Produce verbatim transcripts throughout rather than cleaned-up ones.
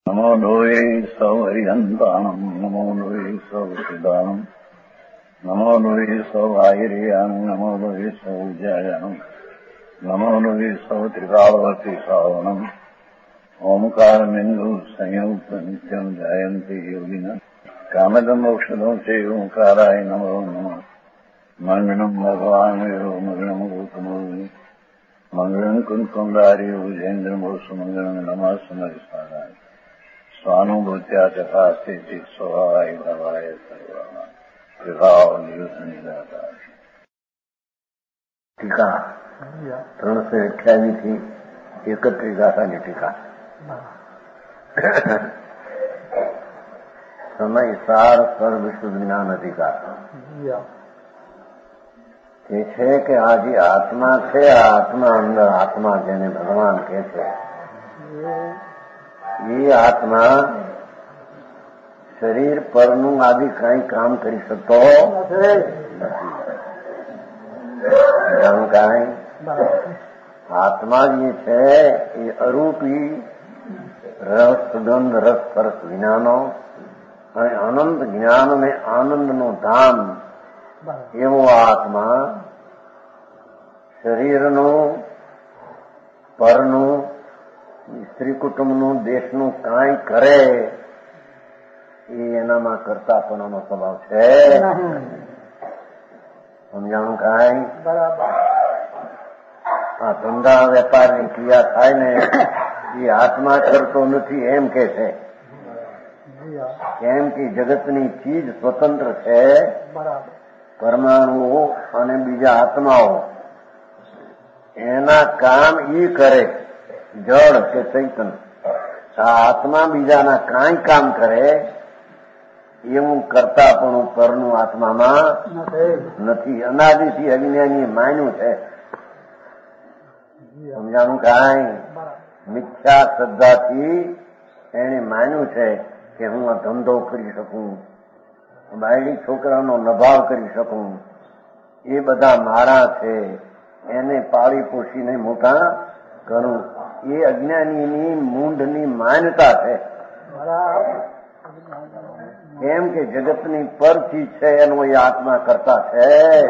નમો લોહે સૌ હરિહંતાણમ નમો લોહે સૌ સિદ્ધાણમ નમો લોહે સૌ આયર્યાણમ નમો લોહે સૌ જયાણમ નમો લોહે સૌ ત્રિકાળવતી શ્રાવણમ ઓમકાર બિંદુ સંયુક્ત નિત્યમ જાયંતી યોગિના કામદમ ઔષધો છે ઓંકારાય નમો નમઃ મંગળમ ભગવાન મંગળમ ગૌતમો મંગળમ કુંકુંડારી વિજેન્દ્રમોસુ મંગળમ નમઃ સમરિસ્વારાય સ્વાનુભૂત્યા ચકાસ્તે સ્વભાવાય ભવાય સર્વા વિભાવ નિદાતા ટીકા ત્રણસો અઠ્યાવીસ થી એકત્રીસ ગાથાની ટીકા. સમય સાર સર્વ વિશુદ્ધ જ્ઞાન અધિકાર એ છે કે આ જે આત્મા છે આ આત્મા અંદર આત્મા જેને ભગવાન કહે છે એ આત્મા શરીર પરનું આદિ કઈ કામ કરી શકતો નથી. આત્મા જે છે એ અરૂપી રસ ગંધ રસ સ્પર્શ વિનાનો અને અનંત જ્ઞાન અને આનંદનું ધામ એવો આત્મા શરીરનું પરનું સ્ત્રી કુટુંબનું દેશનું કાંઈ કરે એ એનામાં કરતાપણાનો સ્વભાવ છે. સમજાણું કાંઈ? આ ધંધા વેપારની ક્રિયા થાય ને એ આત્મા કરતો નથી એમ કે છે. કેમ કે જગતની ચીજ સ્વતંત્ર છે. પરમાણુઓ અને બીજા આત્માઓ એના કામ ઈ કરે જળ કે ચૈતન. આ આત્મા બીજાના કાંઈ કામ કરે એવું કરતા પણ પરનું આત્મામાં નથી. અનાદિથી અજ્ઞાની માન્યું છે. સમજાણું કાંઈ? મિથ્યા શ્રદ્ધાથી એને માન્યું છે કે હું આ ધંધો કરી શકું, બાયડી છોકરાનો નભાવ કરી શકું, એ બધા મારા છે, એને પાળી પોષીને મોટા કરું. એ અજ્ઞાનીની મૂંઢની માન્યતા છે. કેમ કે જગતની પરથી છે એનો એ આત્મા કરતા છે.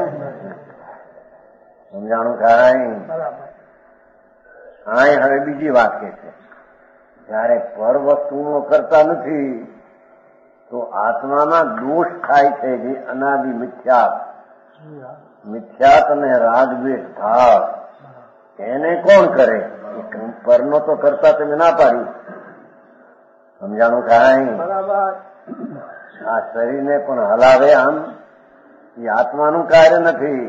સમજાણું કાંઈ? હા, હવે બીજી વાત કે છે જયારે પર વસ્તુનો કરતા નથી તો આત્મામાં દોષ થાય છે. જે અનાદિ મિથ્યાત મિથ્યાત અને રાગદ્વેષ ભાવ એને કોણ કરે? પરનો તો કરતા તમે ના પાડ્યું. સમજાણું કાંઈ? આ શરીરને પણ હલાવે આમ એ આત્માનું કાર્ય નથી.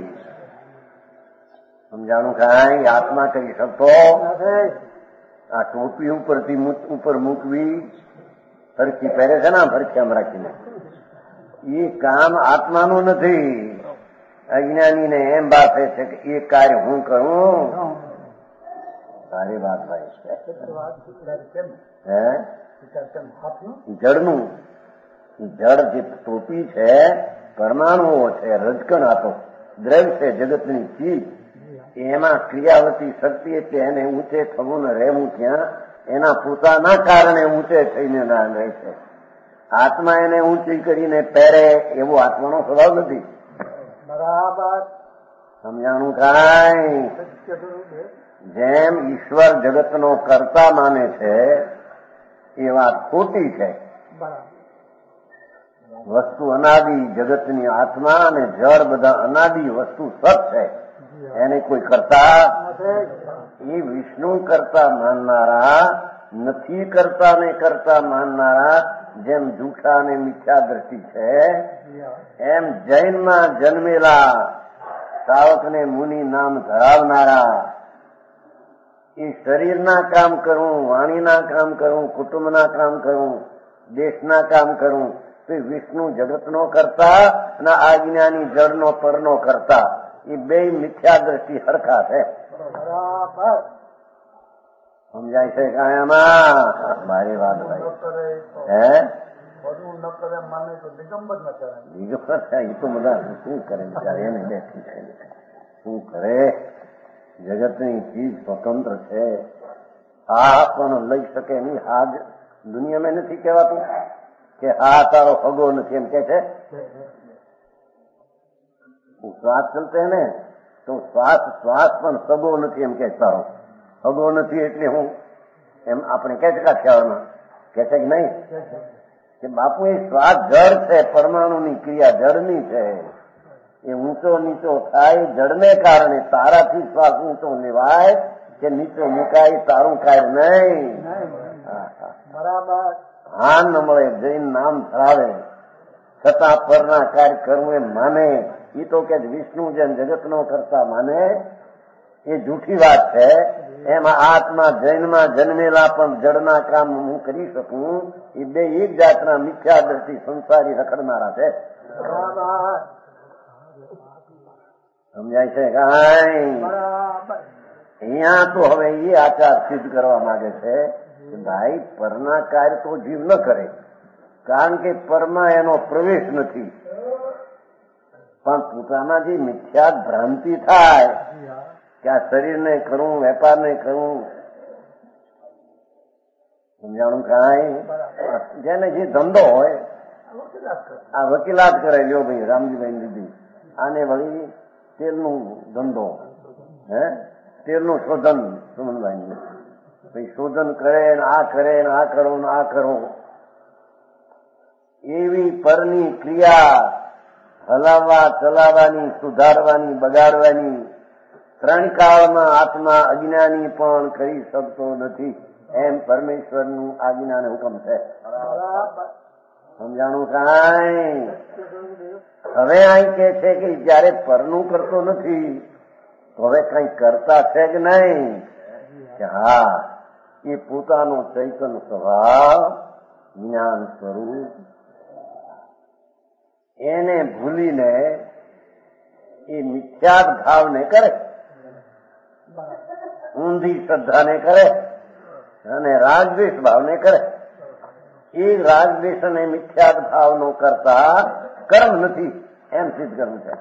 સમજાણું કાંઈ? આત્મા કરી શકતો આ ટોપી ઉપરથી ઉપર મૂકવી ફરકી પહેરે છે ને ફરકી આમ રાખીને એ કામ આત્માનું નથી. અજ્ઞાનીને એમ બાફે છે કે એ કાર્ય હું કરું. સારી વાત ભાઈ. હે જળનું જળ જે ટોપી છે પરમાણુઓ છે, રજકણ આપો દ્રવ્ય છે, જગતની ચીજ એમાં ક્રિયાવતી શક્તિ એટલે એને ઊંચે થવું ને રહેવું ત્યાં એના પોતાના કારણે ઊંચે થઈને રહે છે. આત્મા એને ઊંચી કરીને પહેરે એવો આત્માનો સ્વભાવ નથી. બરાબર. સમજાણું કાંઈ? જેમ ઈશ્વર જગતનો કર્તા માને છે એ વાત ખોટી છે. વસ્તુ અનાદિ જગતની આત્મા અને જળ બધા અનાદિ વસ્તુ સત છે. એને કોઈ કરતા એ વિષ્ણુ કરતા માનનારા નથી. કરતા ને કરતા માનનારા જેમ જૂઠા અને મિથ્યા દ્રષ્ટિ છે એમ જૈનમાં જન્મેલા સાવકને મુનિ નામ ધરાવનારા એ શરીરના કામ કરું, વાણીના કામ કરું, કુટુંબના કામ કરું, દેશના કામ કરું તો વિષ્ણુ જગતનો કરતા અને આજ્ઞાની જળનો પરનો કરતા એ બે મિથ્યા દ્રષ્ટિ હરખા છે. સમજાય છે કાયામાં? મારી વાત ભાઈ. હે દિગંબર થાય એ તો બધા શું કરે બિચારે એને બેઠી છે. શું કરે? જગતની ચીજ સ્વતંત્ર છે. આ પણ લઈ શકે નહીં. હાજ દુનિયામાં નથી કહેવાતું કે હા તારો હગો નથી એમ કે છે. શ્વાસ ચલતે ને તો શ્વાસ શ્વાસ પણ સગો નથી એમ કે તારો હગો નથી એટલે હું એમ આપણે કે છે કાઠિયાવાડમાં કે છે કે નહીં કે બાપુ એ શ્વાસ જળ છે, પરમાણુની ક્રિયા જળની છે. એ ઊંચો નીચો થાય જળને કારણે. તારાથી શ્વાસ ઊંચો લેવાય કે નીચો મુકાય તારું કાર્ય નહીં. બરાબર. હા ન મળે જૈન નામ ધરાવે છતાં પરના કાર્ય કરવું એમ માને. એ તો કે વિષ્ણુ જેમ જગતનો કરતા માને એ જૂઠી વાત છે. એમાં આત્મા જૈનમાં જન્મેલા પણ જળના કામ હું કરી શકું એ બે એક જાતના મિથ્યા દ્રષ્ટિ સંસારી રખડનારા છે. સમજાય છે કાંઈ? અહીંયા તો હવે એ આચાર સિદ્ધ કરવા માંગે છે કે ભાઈ પરના કાર્ય તો જીવ ન કરે, કારણ કે પરમાં એનો પ્રવેશ નથી. પણ પોતાના જે મિથ્યા ભ્રાંતિ થાય કે આ શરીરને કરવું, વેપારને કરવું, સમજાણું કાંઈ? જેને જે ધંધો હોય આ વકીલાત કરે. લ્યો ભાઈ રામજીભાઈ દીદી આને વળી તેલનું ધંધો, હે તેલનું શોધન સુમનભાઈ ભાઈ શોધન કરે ને આ કરે ને આ કરો ને આ કરો. એવી પરની ક્રિયા હલાવવા ચલાવવાની, સુધારવાની, બગાડવાની ત્રણ કાળમાં આત્મા અજ્ઞાની પણ કરી શકતો નથી. એમ પરમેશ્વરનું આજ્ઞાને હુકમ છે. સમજાણું કાંઈ? હવે અહીં કે છે કે જયારે પરનું કરતો નથી તો હવે કઈ કરતા છે કે નહીં? કે હા એ પોતાનો ચૈતન્ય સ્વભાવ જ્ઞાન સ્વરૂપ એને ભૂલીને એ મિથ્યાત ભાવને કરે, ઊંધી શ્રદ્ધાને કરે અને રાગદ્વેષ ભાવને કરે. એ રાગદ્વેષ અને મિથ્યાત ભાવનો કરતા કર્મ નથી એમ સિદ્ધ કરવું છે.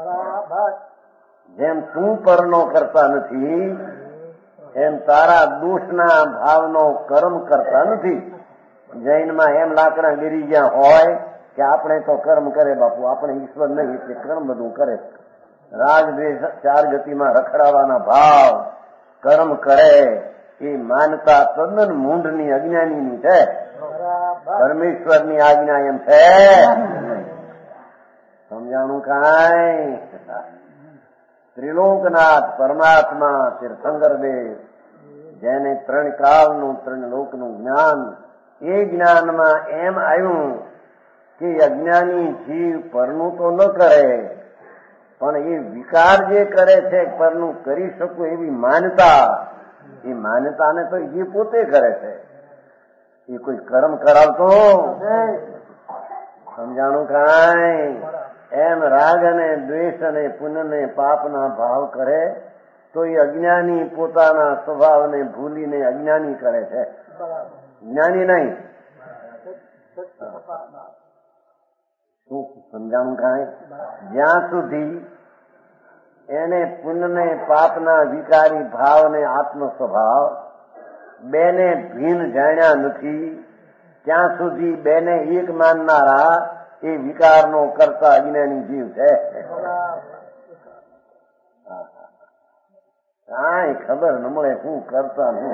જેમ તું પરનો કરતા નથી એમ તારા દોષના ભાવનો કર્મ કરતા નથી. જૈનમાં એમ લાકડા ગીરી ગયા હોય કે આપણે તો કર્મ કરે બાપુ, આપણે ઈશ્વર નહીં એટલે કર્મ બધું કરે. રાગદ્વેષ ચાર ગતિમાં રખડાવાના ભાવ કર્મ કરે એ માનતા તદ્દન મૂંઢની અજ્ઞાનીની છે. પરમેશ્વરની આજ્ઞા એમ છે. સમજાણું કાંઈ? ત્રિલોકનાથ પરમાત્મા તીર્થંકર દેવ જેને ત્રણ કાળનું ત્રણ લોકનું જ્ઞાન, એ જ્ઞાનમાં એમ આવ્યું કે અજ્ઞાની જીવ પરનું તો ન કરે પણ એ વિકાર જે કરે છે પરનું કરી શકું એવી માનતા, એ માન્યતાને તો એ પોતે કરે છે. એ કોઈ કર્મ કરાવતો. સમજાણું કાંઈ? એમ રાગ અને દ્વેષ અને પુણ્ય ને પાપના ભાવ કરે તો એ અજ્ઞાની પોતાના સ્વભાવને ભૂલીને અજ્ઞાની કરે છે, જ્ઞાની નહીં. શું સમજાણું કાંઈ? જ્યાં સુધી એને પુણ્ય ને પાપના વિકારી ભાવને આત્મ સ્વભાવ બેને ભીન જાણ્યા નથી ત્યાં સુધી બેને એક માનનારા એ વિકારનો કરતા અજ્ઞાની જીવ છે. કાંઈ ખબર ન મળે શું કરતા શું.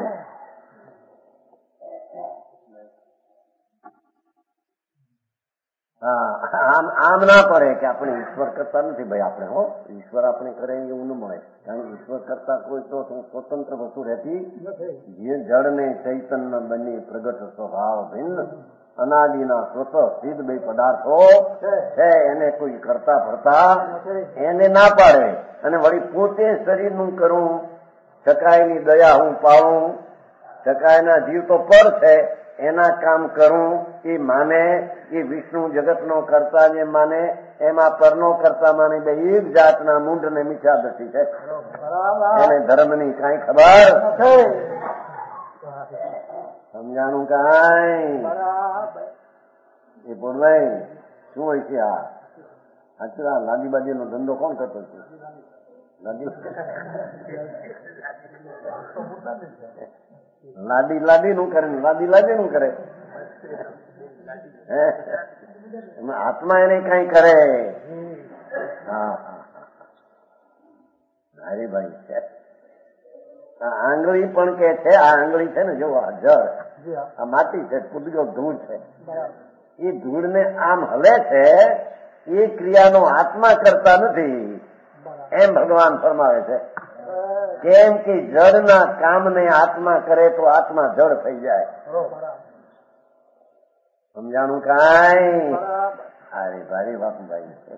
હા આમ આમ ના પડે કે આપણે ઈશ્વર કરતા નથી ભાઈ, આપણે હો ઈશ્વર આપણે કરે એવું ન મળે. કારણ કે ઈશ્વર કરતા કોઈ તો સ્વતંત્ર વસ્તુ રહેતી જે જળ ને ચૈતન્ય બંને પ્રગટ સ્વભાવ ભિન્ન અનાદિના સ્વત સિદ્ધ બે પદાર્થો છે એને કોઈ કરતા ફરતા એને ના પાડે. અને વળી પોતે શરીરનું કરું, ચકાઈની દયા હું પાડું, ચકાઈના જીવ તો પર છે એના કામ કરું એ માને. એ વિષ્ણુ જગતનો કરતા જે માને એમાં પરનો કરતા માને બે એક જાતના મૂંઢ ને મિથ્યા દ્રષ્ટિ છે. એને ધર્મની કાંઈ ખબર. સમજાણું કાંઈ? એ બોલવાય શું હોય છે? આ સાચું લાદીબાજી નો ધંધો કોણ કરતો છે? લાદી લાદી નું કરે, લાદી લાદી નું કરે. આત્મા એને કઈ કરે. હા હા અરે ભાઈ છે. આ આંગળી પણ કે છે, આ આંગળી છે ને જો આ જળ, આ માટી છે, કુદગો ધૂળ છે, એ ધૂળને આમ હલે છે, એ ક્રિયાનો આત્મા કરતા નથી એમ ભગવાન ફરમાવે છે. કેમ કે જળના કામને આત્મા કરે તો આત્મા જળ થઈ જાય. સમજાણું કાંઈ? અરે ભારી બાપુભાઈ છે.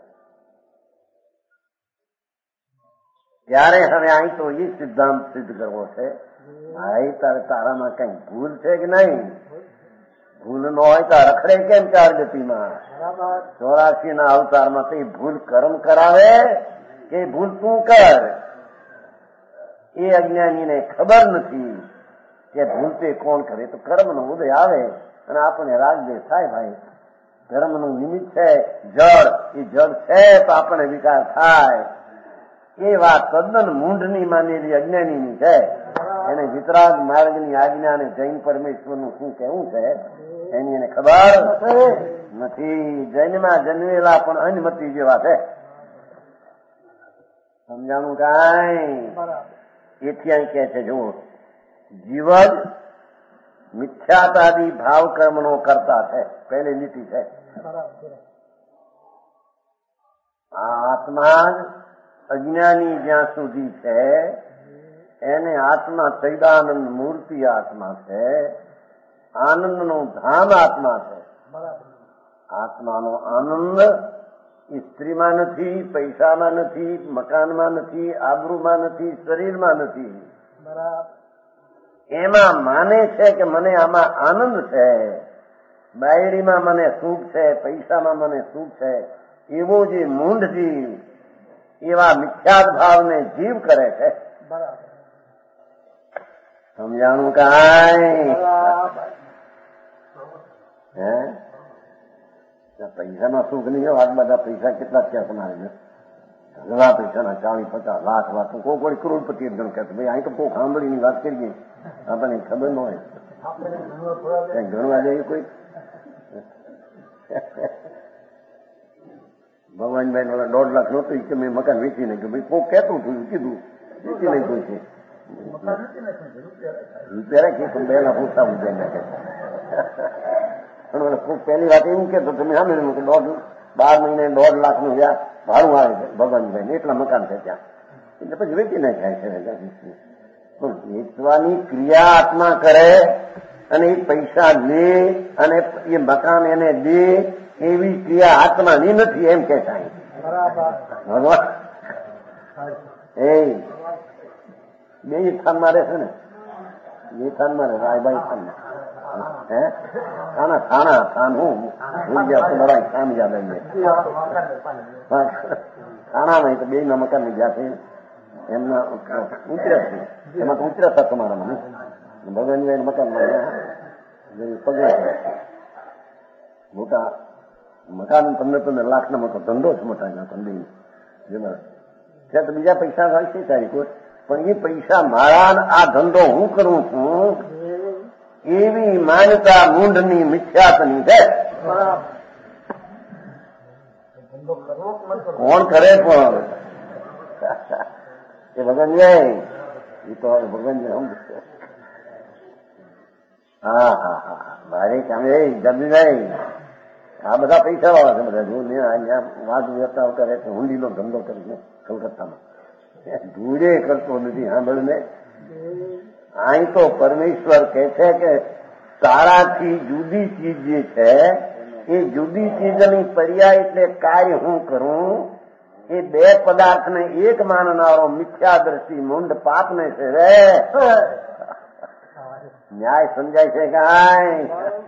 ત્યારે હવે અહીં તો એ સિદ્ધાંત સિદ્ધ કરવો છે, ભાઈ તારે તારામાં કઈ ભૂલ છે કે નહીં? ભૂલ ન હોય તો રખડે કેમ ચાર ગતિમાં? ચોરાસી ના અવતારમાં તો એ ભૂલ કર્મ કરાવે કે ભૂલ તું કર? એ અજ્ઞાનીને ખબર નથી કે ભૂલ તે કોણ કરે. તો કર્મનો ઉદય આવે અને આપણને રાગદેશ થાય. ભાઈ કર્મનું નિમિત્ત છે જળ, એ જળ છે તો આપણને વિકાર થાય. એ વાત તદ્દન મૂંઢની માનેલી અજ્ઞાનીની છે. એને વિતરાગ માર્ગની આજ્ઞા અને જૈન પરમેશ્વરનું શું કહેવું છે એની એને ખબર નથી. જૈનમાં જન્મેલા પણ અનમતી જેવા છે. સમજાણું કાંઈ? એથી અહીં કહે છે જુઓ, જીવ જ મિથ્યાતાદી ભાવ કર્મનો કરતા છે. પહેલી નીતિ છે. આ આત્મા જ અજ્ઞાની જ્યાં સુધી છે એને આત્મા સૈદાનંદ મૂર્તિ આત્મા છે, આનંદનું ધામ આત્મા છે. આત્માનો આનંદ એ સ્ત્રીમાં નથી, પૈસામાં નથી, મકાનમાં નથી, આબરૂમાં નથી, શરીરમાં નથી. એમાં માને છે કે મને આમાં આનંદ છે, બાયડીમાં મને સુખ છે, પૈસામાં મને સુખ છે. એવો જે મૂંઢ જીવ એવા મિથ્યાત ભાવને જીવ કરે છે. સમજાણું કાંઈ? હે પૈસામાં સુખ નહીં. આ બધા પૈસા કેટલા થયા તમારે? ઘણા પૈસાના ચાલીસ પચાસ લાખ વાત કોઈ કોઈ કરોડપતિ એકદમ કહેતો ભાઈ અહીં તો કોઈ સાંભળીની વાત કરીએ આપણને ખબર ન હોય. કઈ ગણવા જઈએ કોઈ? ભગવાનભાઈ દોઢ લાખ નહોતું કે મેં મકાન વેચી નાખ્યું. ભાઈ કોઈ કહેતું થયું કીધું વેચી નાખ્યું છે. રૂપિયા રાખી બે લાખ ઓછા ઉદ્યાન નાખે. પહેલી વાત એવું કેતો તમે સાંભળ્યું કે દોઢ બાર મહિને દોઢ લાખ નું વ્યાજ ભાડું આવે છે ભગવાનભાઈ, એટલા મકાન છે ત્યાં. એટલે પછી વેચી નાખ્યા છે. પણ વેચવાની ક્રિયા આત્મા કરે અને એ પૈસા લે અને એ મકાન એને દે એવી ક્રિયા આત્માની નથી એમ કે થાય. ભગવાન એ બે સ્થાનમાં રહે છે ને, બે સ્થાનમાં રહે રાયભાઈ સ્થાનમાં. હે થાણા થાણા થાન હું ભૂલ ગયા લડાઈ થાન યાદ આવી થાણામાં તો બે ના મકાન ની ગયા છે એમના ઉતર્યા છે. એમાં તો ઉતર્યા હતા તમારામાં ભગવાનભાઈ મકાન પગે મોટા મકાન પંદર પંદર લાખ ના મોટો ધંધો જ મોટા ના પંદર જેમાં ત્યાં તો બીજા પૈસા હોય છે તારી કોઈ, પણ એ પૈસા મારા આ ધંધો હું કરું છું એવી માન્યતા મૂંઢની મિથ્યાતની છે. કોણ કરે પણ એ ભગવાનભાઈ એ તો ભગવાનભાઈ સમજશે. હા હા હા ભારે કામે જમીભાઈ આ બધા પૈસા વાળા છે બધા. જો ને અહીંયા વાદ વ્યવતાવ કરે તો હુંડીનો ધંધો કરીને કલકત્તામાં ધૂળે કરતો નથી. સાંભળને અહીં તો પરમેશ્વર કહે છે કે તારાથી જુદી ચીજ જે છે એ જુદી ચીજની પર્યાય એટલે કાર્ય હું કરું એ બે પદાર્થને એક માનનારો મિથ્યાદર્શી મૂંઢ પાપને છે રે. ન્યાય સમજાય છે કાંઈ?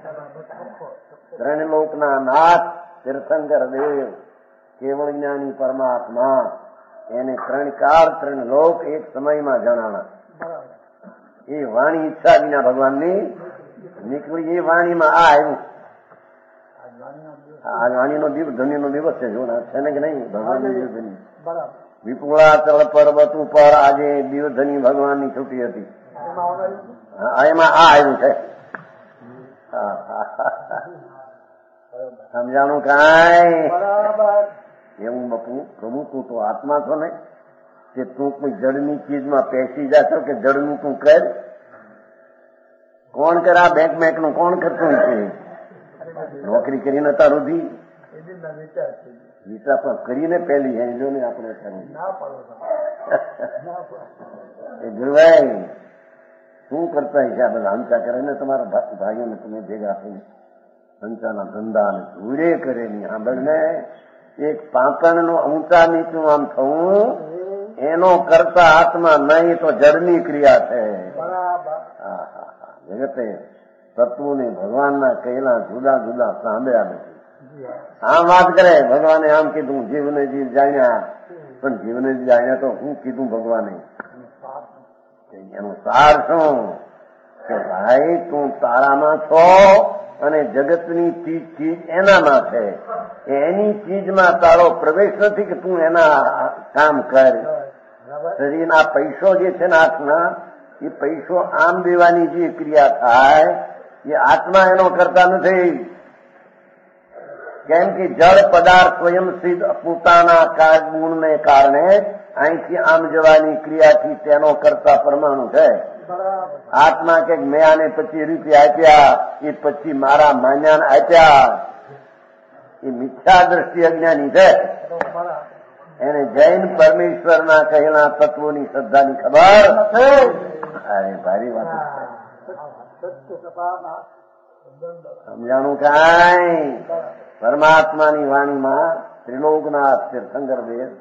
ત્રણ લોકના નાથ તીર્થંકર દેવ કેવળ જ્ઞાની પરમાત્મા એને ત્રણ કાળ ત્રણ લોક એક સમયમાં જણાણા. એ વાણી ઈચ્છા વિના ભગવાનની નીકળી. એ વાણીમાં આ આવ્યું. આ વાણીનો દિવસ ધન્યનો દિવસ છે. જો છે ને કે નહીં ભગવાનની દિવધની વિપુળાચળ પર્વત ઉપર આજે દિવધની ભગવાનની છૂટી હતી. એમાં આ આવ્યું છે. સમજાણું કાંઈ? બરાબર. એવું બપુ પ્રભુ તું તો આત્મા છો ને, કે તું કોઈ જડની ચીજમાં પેસી જાશો કે જડનું તું કર? કોણ કરે આ બેંક બેંક નું કોણ કરતું છે? નોકરી કરીને તારુંથી વિચાર પણ કરીને પેલી હેજો ને આપણે કરવું. એ ગુરુભાઈ શું કરતા છે આ બધા હંચા કરે ને તમારા ભાઈઓને તમે ભેગા થઈને હંચાના ધંધા અને ધૂળે કરે ની આંબળ ને એક પાંપણ નું ઊંચા નીચું આમ થવું એનો કરતા આત્મા નહીં તો જડની ક્રિયા છે. હા હા હા જગતે તત્વોને ભગવાનના કહેલા જુદા જુદા સાંભળ્યા નથી. આમ વાત કરે ભગવાને આમ કીધું જીવને જીવ જાણ્યા, પણ જીવને જીવ જાણ્યા તો હું કીધું ભગવાને એનો સાર શું કે ભાઈ તું તારામાં છો અને જગતની ચીજ ચીજ એનામાં છે. એની ચીજમાં તારો પ્રવેશ નથી કે તું એના કામ કર. શરીરના પૈસો જે છે ને હાથના એ પૈસો આમ દેવાની જે ક્રિયા થાય એ આત્મા એનો કરતા નથી. કેમ કે જળ પદાર્થ સ્વયં સિદ્ધ પોતાના ગુણને કારણે અહીંથી આમ જવાની ક્રિયાથી તેનો કરતા પરમાણુ છે. આત્મા કે મેં આને પચીસ રૂપિયા આપ્યા એ પછી મારા માન્યાને આપ્યા એ મિથ્યા દ્રષ્ટિ અજ્ઞાની છે. એને જૈન પરમેશ્વરના કહેલા તત્વોની શ્રદ્ધાની ખબર અરે ભારી વાત સમજાણું કાંઈ? પરમાત્માની વાણીમાં ત્રિલોકનાથ તીર્થંકર દેવ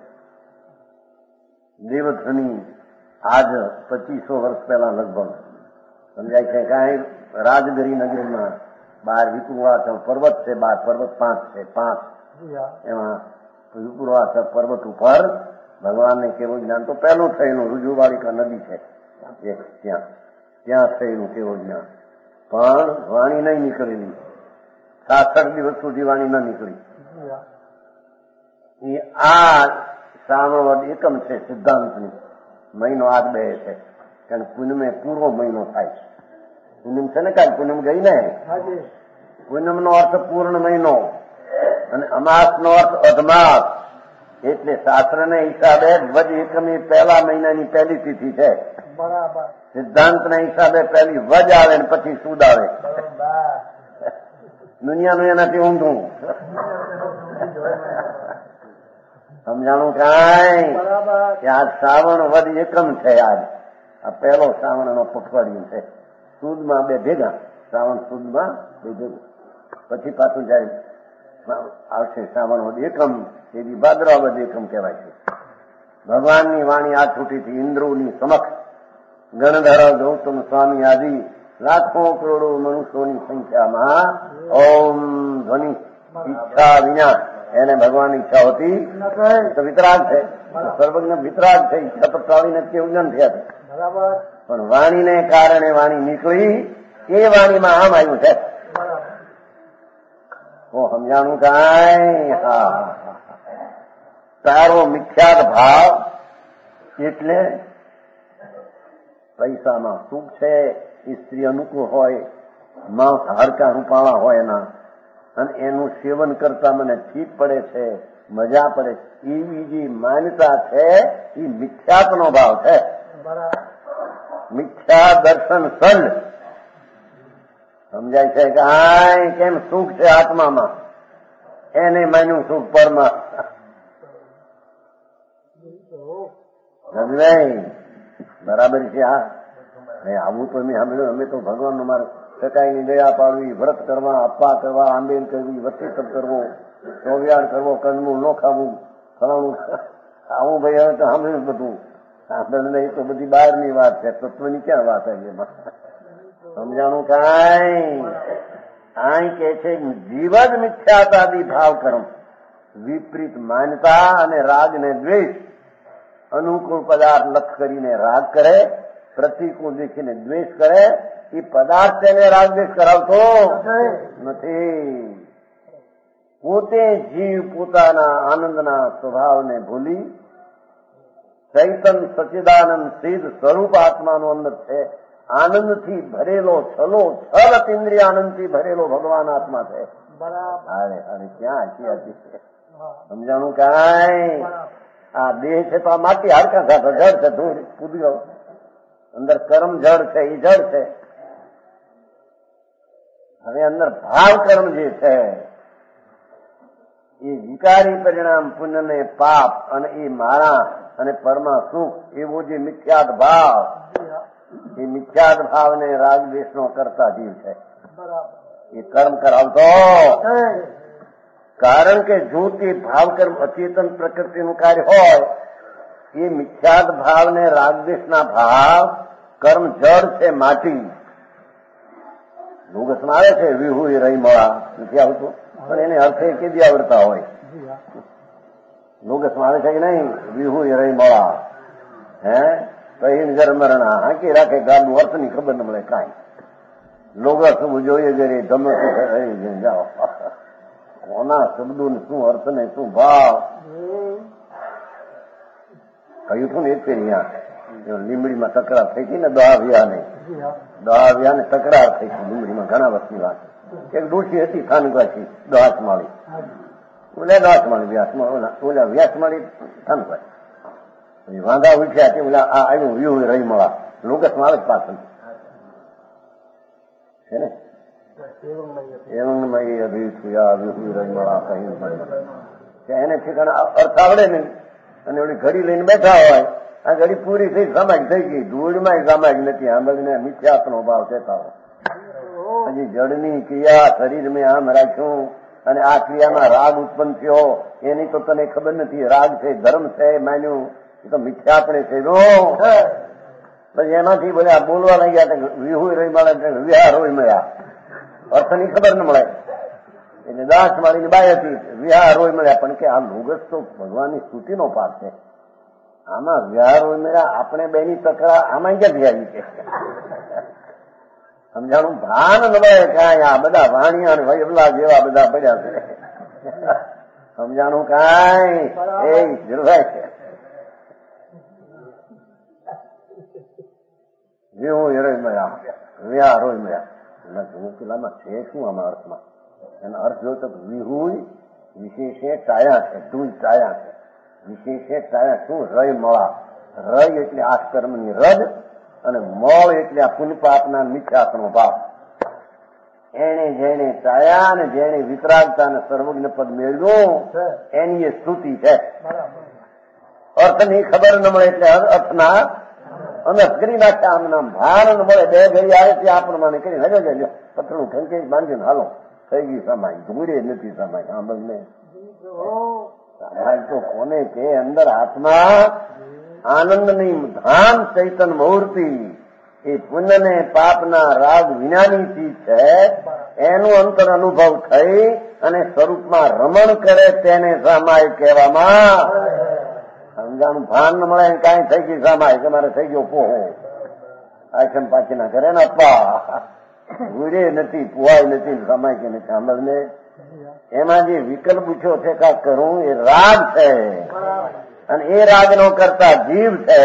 દેવધ્વની આજ પચીસો વર્ષ પહેલા લગભગ સમજાય છે કાંઈ? રાજગરી નગરમાં બાર વિપુવાચલ પર્વત છે, બાર પર્વત પાંચ છે, પાંચ એમાં વિપુવાચલ પર્વત ઉપર ભગવાનને કેવું જ્ઞાન તો પહેલું થયેલું રુજુવાળિકા નદી છે ત્યાં ત્યાં થયેલું કેવું જ્ઞાન, પણ વાણી નહીં નીકળેલી. સાસઠ દિવસ સુધી વાણી ન નીકળી. આ શ્રાવણ એકમ છે સિદ્ધાંતની મહિનો આજ બે છે કારણ પૂનમે પૂરો મહિનો થાય છે. પૂનમ છે ને કાંઈ પૂનમ ગઈ ને, પૂનમ નો અર્થ પૂર્ણ મહિનો અને અમાસ નો અર્થ અધમાસ. એટલે શાસ્ત્રને હિસાબે વજ એકમ એ પહેલા મહિનાની પહેલી તિથિ છે. સિદ્ધાંતના હિસાબે પહેલી વજ આવે ને પછી સુદ આવે. દુનિયાનું એનાથી ઊંધું સમજાણું કાંઈ? કે આ શ્રાવણ વદ એકમ છે. આજ આ પહેલો શ્રાવણ નો પખવાડિયું છે. સુદમાં બે ભેગા, શ્રાવણ સુદમાં બે ભેગું, પછી પાછું જાય આવશે શ્રાવણ વદ એકમ, એવી ભાદરવા વદ એકમ કહેવાય છે. ભગવાનની વાણી આ છૂટીથી ઇન્દ્રોની સમક્ષ ગણધર ગૌતમ સ્વામી આદિ લાખો કરોડો મનુષ્યોની સંખ્યામાં ઓમ ધ્વનિ ઈચ્છા વિના એને ભગવાનની ઈચ્છા હોતી તો વિતરાગ છે, સર્વજ્ઞ વિતરાગ છે. ઈચ્છા તો ટાળીને કેવું થયા છે, પણ વાણીને કારણે વાણી નીકળી એ વાણીમાં આમ આવ્યું છે. ઓ સમજાણું કાંઈ? હા તારો મિથ્યાત ભાવ એટલે પૈસામાં સુખ છે, સ્ત્રી અનુકૂળ હોય, માંસ હાડકા રૂપાળા હોય એના, અને એનું સેવન કરતા મને ઠીક પડે છે, મજા પડે છે, એવી જે માન્યતા છે એ મિથ્યાત્વનો ભાવ છે. મિથ્યા દર્શન સલ સમજાય છે કે આ કેમ સુખ છે આત્મામાં, એને માન્યું સુખ પરમાં. સમજાય બરાબર છે. આ આવું તો મેં સાંભળ્યું. અમે તો ભગવાનનું મારે ટકાઈની દયા પાડવી, વ્રત કરવા, અપ્પા કરવા, આંબેલ કરવી, વસીતપ કરવો, ચોવિયાળ કરવો, કંદમૂળ ન ખાવું, ફલાણું આવું ભાઈ હવે તો સાંભળ્યું બધું. સાંભળે નહીં તો બધી બહારની વાત છે, તત્વની ક્યાં વાત આવી એમાં? સમજાણું કાંઈ? અહીં કે છે જીવ જ મિથ્યાતાદી ભાવ કર્મ, વિપરીત માન્યતા અને રાગ ને દ્વેષ. અનુકૂળ પદાર્થ લક્ષ કરીને રાગ કરે, પ્રતિકૂળ દેખીને દ્વેષ કરે. એ પદાર્થ તેને રાગ દ્વેષ કરાવતો નથી. પોતે જીવ પોતાના આનંદના સ્વભાવને ભૂલી ચૈતન સચિદાનંદ સિદ્ધ સ્વરૂપ આત્માનું અંદર છે. આનંદથી ભરેલો છલો છલ ઇન્દ્રિય આનંદથી ભરેલો ભગવાન આત્મા છે. અરે અરે ક્યાં ક્યાં સમજાણું કાંઈ? આ દેહ છે તો આ માટી હાડકા સાથે જળ છે, ધૂળ કૂદગો, અંદર કર્મ જળ છે એ જળ છે. હવે અંદર ભાવ કર્મ જે છે એ વિકારી પરિણામ પુણ્ય ને પાપ અને એ મારા અને પરમા સુખ એવો જે મિથ્યાત ભાવ, એ મિથ્યાત ભાવ ને રાગદ્વેષ નો કરતા જીવ છે. એ કર્મ કરાવતો, કારણ કે જો તે ભાવ કર્મ અચેતન પ્રકૃતિનું કાર્ય હોય, એ મિથ્યાત ભાવ ને રાગદ્વેષના ભાવ કર્મ જળ છે, માટી. લોગસમાં આવે છે વિહુ રહી મળા, નથી આવતું, પણ એને અર્થે કેદી આવડતા હોય. લોગસમાં આવે છે કે નહીં? વિહુ રહી મળા, હે કહીને જર મરણા હાંકી રાખે ગામનું અર્થની ખબર ન મળે કાંઈ. લોગસ જોઈએ જરી ગમે રહી જાઓ, કોના શબ્દો ને શું અર્થ ને શું ભાવ કહ્યું હતું ને. એ છે અહીંયા લીંબડીમાં તકરાર થઈ હતી ને, દહાવ્યા નહીં, દહાવ્યા ને તકરાર થઈ હતી લીંબડીમાં ઘણા વર્ષની વાત. એક ડોશી હતી થાનકવાસી, દહાસમાળી, ઓલા દહાસમાળી વ્યાસમાં, ઓલા વ્યાસમાળી થાનકવાસી. વાંધા ઉઠ્યા તે ઓલા આ આવ્યું વ્યૂ રહી મળા, લોગસમાં આવે જ પાછળ છે ને. એને ઠેકાણે અર્થ આવડે નહીં અને ઓલી ઘડી લઈને બેઠા હોય, આ ઘડી પૂરી થઈ સમાજ થઈ ગઈ, ધૂળમાં સમાજ નથી, આંબળીને મિથ્યાત્વનો ભાવ કહેતા હોય. હજી જળની ક્રિયા શરીર મેં આમ રાખ્યું અને આ ક્રિયામાં રાગ ઉત્પન્ન થયો, એની તો તને ખબર નથી. રાગ છે, ધર્મ છે, માન્યું એ તો મિથ્યાપણે છે. પછી એમાંથી બધા બોલવા લાગ્યા, વિહુ રહી મળે, વિહાર હોય મળ્યા, અર્થની ખબર ન મળે. એટલે દાસ મારીની બાઈ હતી, વિહાર હોય મળ્યા. પણ કે આ લોગસ તો ભગવાનની સ્તુતિનો પાઠ છે, આમાં વિહાર હોય મળ્યા, આપણે બેની તકરાર આમાં ક્યાંથી આવી છે? સમજાણું ભાન ન મળે કાંઈ. આ બધા વાણિયા અને વૈવલા જેવા બધા પડ્યા છે. સમજાણું કાંઈ? એ જળવાય છે. વિહુ હેરોય મળ્યા, વિહાર હોય મળ્યા. પેલામાં છે શું આમાં અર્થમાં? એનો અર્થ જો તો વિહુ વિશેષે ટાયા છે, ધૂળ ટાયા છે, વિશેષે ટાયા શું? રય મળા. રય એટલે આષ્કર્મની રદ અને મળ એટલે આ પુનપાપના મિથ્યાત્વનો ભાવ. એને જેને ટાયા અને જેને વિતરાગતા અને સર્વજ્ઞ પદ મેળવ્યું એની એ સ્તુતિ છે. અર્થની ખબર ન મળે એટલે અર્થના અનર્થ કરી નાખ્યા. આમ નામ ભાન ન મળે, બે ઘડી આવે ત્યાં આ પ્રમાણે કરી હજે જાય પથરું ઠંકે બાંધીને હાલો થઈ ગઈ સમાય, ધૂળે નથી સમાય. આમ ને તો કોને કે અંદર હાથમાં આનંદની ધામ ચૈતન મૂર્તિ એ પુણ્ય ને પાપના રાગ વિનાની ચીજ છે. એનું અંતર અનુભવ થઈ અને સ્વરૂપમાં રમણ કરે તેને સામાય કહેવામાં. સમજાનું ભાન ન મળે કાંઈ થઈ ગઈ સામાય કે મારે થઈ ગયો પોહો, આશ્રમ પાછી ના કરે ને અપ્પા, ગુરે નથી, પુવાય નથી, સમાય કે નથી. સાંભળ ને એમાં જે વિકલ્પ પૂછ્યો છે કા કરું એ રાગ છે અને એ રાગ નો કરતા જીવ છે.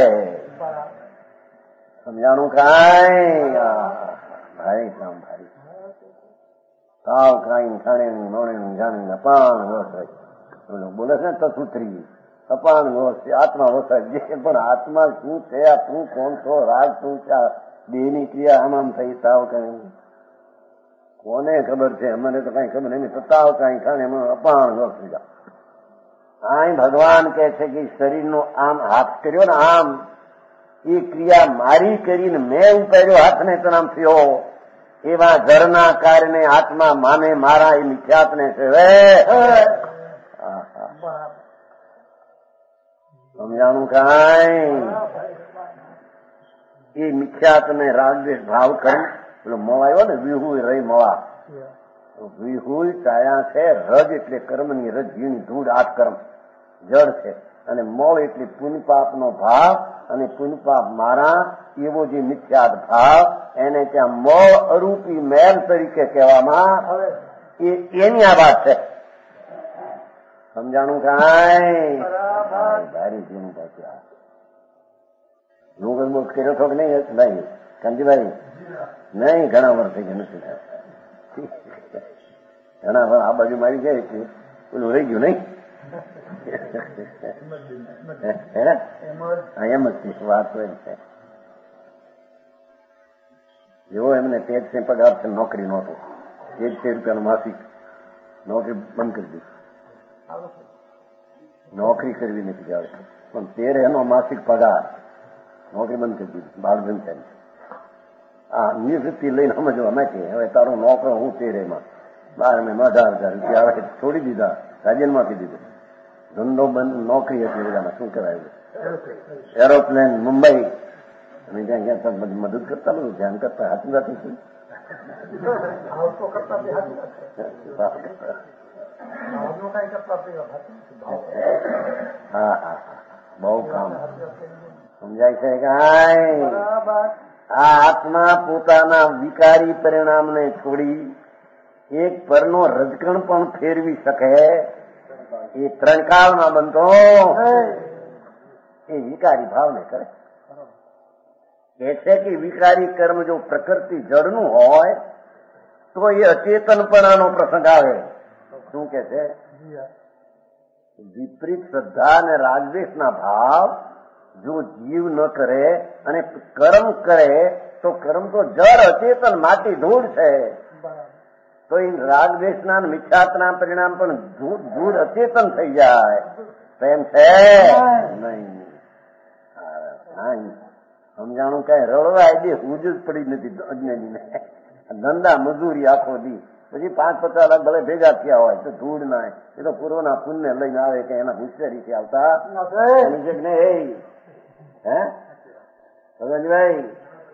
સમજાણું કાંઈ? ભાઈ કામ ભાઈ સાવ કાંઈ ખાણે મોણે જાણે અપાણ બોલે છે ને તસુત્રી અપાણ આત્મા વસાય જે. પણ આત્મા શું છે? આ તું કોણ છો? રાગ શું છે? દેહની ક્રિયા આમ આમ થઈ તાવ કઈ કોને ખબર છે? અમને તો કઈ ખબર નહીં. તાવ કઈ ખાણે અપાણ થઈ જાય. આ ભગવાન કે છે કે શરીરનો આમ હાથ કર્યો ને આમ, એ ક્રિયા મારી કરીને મેં ઉપાડ્યો હાથને તો નામ થયો. એવા જળના કારણે આત્મા માને મારા એ મિથ્યાત્ને છે. સમજાણું કાંઈ? એ મિથ્યાત્ને રાગદ્વેષ ભાવ કરી પેલો મળ આવ્યો ને વિહુ રહી મળા. વિહુ કાયા છે, રજ એટલે કર્મની રજ, જીવની ધૂળ આઠ કર્મ જળ છે, અને મળ એટલે પુનપાપનો ભાવ અને પુનપાપ મારા એવો જે મિથ્યાત ભાવ એને ત્યાં મળ અરૂપી મેલ તરીકે કહેવામાં. એ એની આ વાત છે. સમજાણું કાંઈ? ભારી જીવન લોક કર્યો છો કે નહીં? નહીં કાંતિભાઈ નહીં, ઘણા વર્ષ થઈ ગયા નથી થયા. ઘણા વર્ષ આ બાજુ મારી જાય છે, પેલું રહી ગયું નહીં. એમ જ વાત હોય છે. જેવો એમને તેરસો પગાર છે, નોકરી નહોતો, તેરસો રૂપિયાનું માસિક, નોકરી બંધ કરી દીધી. નોકરી કરવી નથી જાવે, પણ તેર એનો માસિક પગાર, નોકરી બંધ કરી દીધી. બાળજન છે આ નિવૃત્તિ લઈને સમજવા માટે હવે તારો નોકરો હું તેર એમાં બાર મેં અઢાર હજાર રૂપિયા આવે છોડી દીધા, રાજીનામું આપી દીધું. ધંધો બંધ, નોકરી હતી બધામાં. શું કરાયું? એરોપ્લેન મુંબઈ અને જ્યાં ક્યાં બધી મદદ કરતા, બધું ધ્યાન કરતા. હાથની વાત નથી. હા હા બહુ કામ સમજાય છે. કાંઈ આ આત્મા પોતાના વિકારી પરિણામને છોડી એક પરનો રજકણ પણ ફેરવી શકે એ ત્રણ કાળમાં બનતો એ વિકારી ભાવને કરે. કે છે કે વિકારી કર્મ જો પ્રકૃતિ જળનું હોય તો એ અચેતનપણાનો પ્રસંગ આવે. શું કે છે? વિપરીત શ્રદ્ધા અને રાગદ્વેષના ભાવ જો જીવ ન કરે અને કર્મ કરે તો કર્મ તો જળ અચેતન માટી ધૂળ છે. તો એ રાગદ્વેષના મિથ્યાત્વના પરિણામ પણ ધૂળ અચેતન થઈ જાય. તો એમ છે નહીં. સમજાણું કઈ રળવાય દે હું જ પડી નથી અજ્ઞાનીને. ધંધા મજૂરી આખો દી, પછી પાંચ પચાસ લાખ ભલે ભેગા થયા હોય તો ધૂળ ના, એ તો પૂર્વના પુણ્ય લઈને આવે કે એના હોશિયારીથી આવતા નહીં. હે ભગવાનભાઈ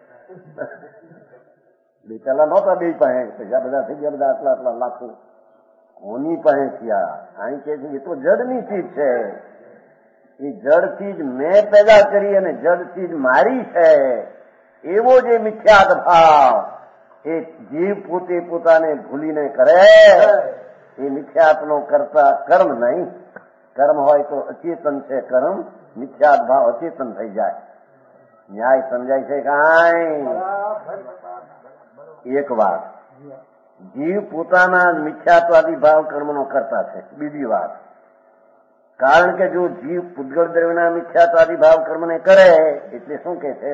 બે પેલા નહોતા બે પાસે, પૈસા બધા થઈ ગયા, બધા આટલા આટલા લાખો કોની પાસે થયા? અહીં કે છે એ તો જડની ચીજ છે, એ જડથી જ મેં પેદા કરી અને જડથી જ મારી છે. એવો જે મિથ્યાત ભાવ એ જીવ પોતે પોતાને ભૂલીને કરે એ મિથ્યાત્વનો કરતા કર્મ નહીં. કર્મ હોય તો અચેતન છે કર્મ, મિથ્યાત ભાવ અચેતન થઈ જાય. ન્યાય સમજાય છે? કાંઈ એક વાત, જીવ પોતાના મિથ્યાત્વાદી ભાવ કર્મનો કરતા છે. બીજી વાત, કારણ કે જો જીવ પૂતગળ દ્રવ્યના મિથ્યાત્વાદી ભાવ કર્મને કરે એટલે શું કે છે?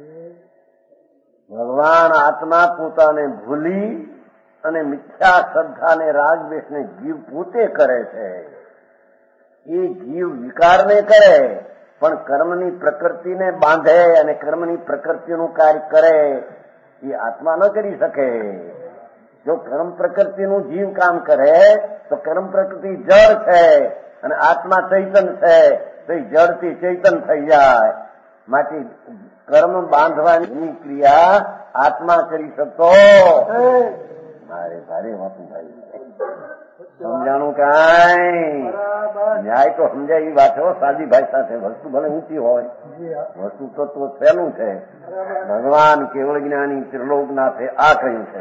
ભગવાન આત્મા પોતાને ભૂલી અને મિથ્યા શ્રદ્ધાને રાગદ્વેષને જીવ પોતે કરે છે. એ જીવ વિકારને કરે પણ કર્મની પ્રકૃતિને બાંધે અને કર્મની પ્રકૃતિનું કાર્ય કરે એ આત્મા ન કરી શકે. જો કર્મ પ્રકૃતિનું જીવ કામ કરે તો કર્મ પ્રકૃતિ જળ છે અને આત્મા ચૈતન છે, તો એ જળથી ચૈતન થઈ જાય. માટે કર્મ બાંધવાની ક્રિયા આત્મા કરી શકતો મારે ભારે વાતું થાય. સમજાણું? કાંઈ ન્યાય તો સમજાય એ વાત હો, સાદી ભાષા છે. વસ્તુ ભલે ઊંચી હોય, વસ્તુ તત્વ સહેલું છે. ભગવાન કેવળ જ્ઞાની ત્રિલોકનાથે આ કહ્યું છે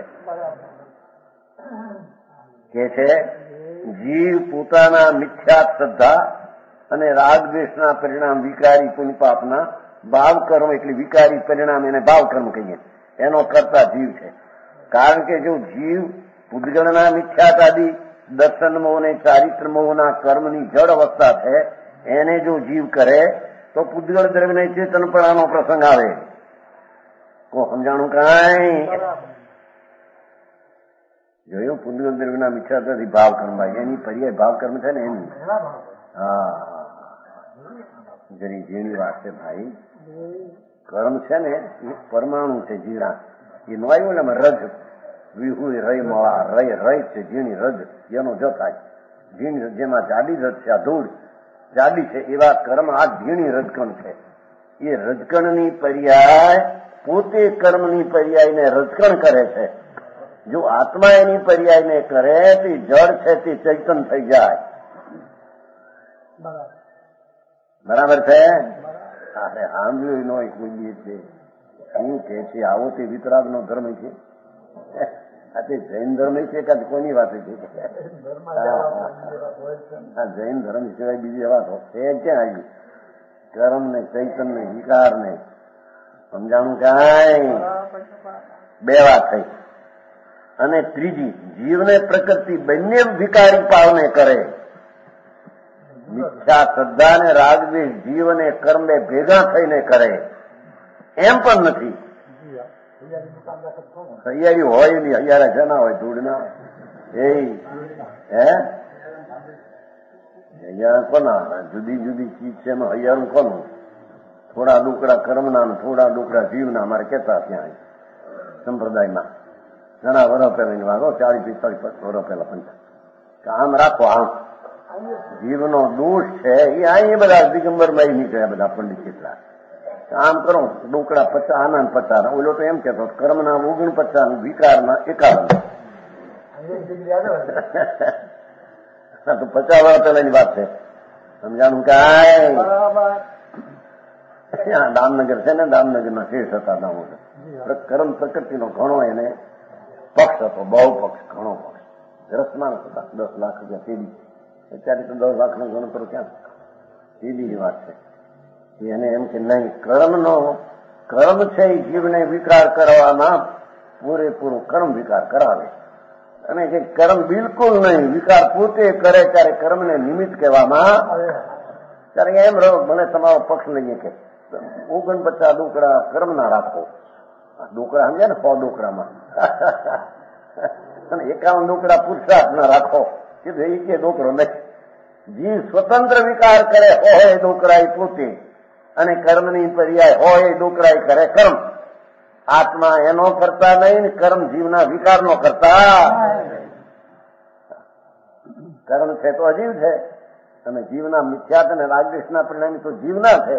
કે છે જીવ પોતાના મિથ્યા શ્રદ્ધા અને રાગદ્વેષના પરિણામ વિકારી પુણ્ય પાપના ભાવ કર્મ, એટલે વિકારી પરિણામ એને ભાવ કર્મ કહીએ, એનો કરતા જીવ છે. કારણ કે જો જીવ પૂતગળના મિથ્યાતાદી દર્શન મોહ અને ચારિત્ર મોહના કર્મની જડ અવસ્થા છે, એને જો જીવ કરે તો પૂતગળ દ્રવ્યને ચેતનપણાનો પ્રસંગ આવે. કો સમજાણું? કાંઈ જોયું? પૂતગળ દ્રવ્યના મિથ્યાતાદી ભાવ કર્મ, એની પર્યાય ભાવ કર્મ છે ને એની. હા જરી ઝીણી વાત છે ભાઈ. કર્મ છે ને એ પરમાણુ છે ઝીણા, એ નો આવ્યો ને એમાં રજ વિહુય રય મળા રય રય છે ઝીણી રજ, એનો જ થાય ઝીણી. જેમાં જાડી રજ છે, આ ધૂળ જાડી છે, એવા કર્મ આ ઝીણી રજકણ છે. એ રજકણની પર્યાય પોતે કર્મની પર્યાયને રજકણ કરે છે. જો આત્મા એની પર્યાયને કરે તો જળ છે તે ચૈતન થઈ જાય. બરાબર છે? અરે સાંભળ્યું નો કોઈ છે શું કે છે? આવો તે વિતરાગ નો ધર્મ છે, આ તે જૈન ધર્મ છે કે કોની વાત છે? આ જૈન ધર્મ સિવાય બીજી વાત છે ક્યાં આવી? કર્મ ને ચૈતન ને વિકાર ને સમજાણું? કાંઈ બે વાત થઈ. અને ત્રીજી, જીવને પ્રકૃતિ બંને વિકારી પાવને કરે. મિથ્યા શ્રદ્ધા ને રાગદ્વેષ જીવ અને કર્મ ભેગા થઈને કરે એમ પણ નથી. હૈયારી હોય નહીં, હૈયારા જના હોય ધૂળના એ હે હૈયારા કોના જુદી જુદી ચીજ છે એમાં હૈયારું કોનું? થોડા ડુકડા કર્મના થોડા ડુકડા જીવના અમારે કેતા ત્યાં સંપ્રદાયમાં ઘણા વર્ષ પહેલા વાગો ચાલીસ પિસ્તાલીસ વર્ષ પહેલા પંચા આમ રાખો. આમ જીવનો દોષ છે એ અહીં બધા દિગંબરમાં નીકળ્યા બધા પંડિત કેટલા આમ કરો ડુકડા પચાસ આનંદ પચાસ ઓલો તો એમ કેતો કર્મના ઓગણ પચાસ વિકારના એકાવન. તો પચાસ વર્ષ પહેલાની વાત છે. સમજાણું કાંઈ દામનગર છે ને, દામનગરના શેષ હતા દામોદર. કર્મ પ્રકૃતિનો ઘણો એને પક્ષ હતો, બહુ પક્ષ, ઘણો પક્ષ. રસમાન હતા દસ લાખ રૂપિયા તેડી. અત્યારે તો દસ લાખ નો ગણતરો ક્યાં તેડીની વાત છે. એને એમ કે નહીં, કર્મનો કર્મ છે એ જીવને વિકાર કરવામાં પૂરેપૂરું કર્મ વિકાર કરાવે. અને જે કર્મ બિલકુલ નહીં, વિકાર પોતે કરે ત્યારે કર્મને નિમિત્ત કહેવામાં ત્યારે એમ રહો. મને તમારો પક્ષ લઈએ કે ઓગણપચાસ ડોકડા કર્મના રાખો. ડોકડા સમજ્યા ને, સો ડોકડામાં અને એકાવન ડોકડા પુરુષાર્થના રાખો. કીધું એ કે ડોકરો નહીં. જીવ સ્વતંત્ર વિકાર કરે હોય એ ડોકરા એ પોતે, અને કર્મની પર્યાય હોય એ ડોકરા એ કરે કર્મ. આત્મા એનો કરતા નહીં ને કર્મ જીવના વિકારનો કરતા. કર્મ છે તો અજીવ છે, અને જીવના મિથ્યાત અને રાગદ્વેષના પરિણામી તો જીવના છે.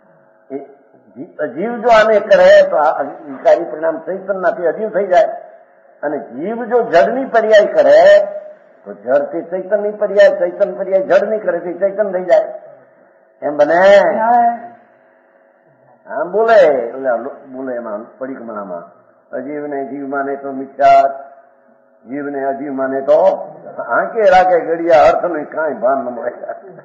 અજીવ જો આને કરે તો વિકારી પરિણામ ચૈતન્યથી અજીવ થઈ જાય. અને જીવ જો જડની પર્યાય કરે તો જડથી ચૈતનની પર્યાય, ચૈતન પર્યાય જડ નહીં કરે તો ચૈતન થઈ જાય. એમ બને? આમ બોલે બોલે એમાં પરિક્રમણામાં અજીવને જીવ માને તો મિથ્યા, જીવને અજીવ માને તો આંકે રાખે ઘડિયા અર્થ નહીં કાંઈ ભાન ન મળે.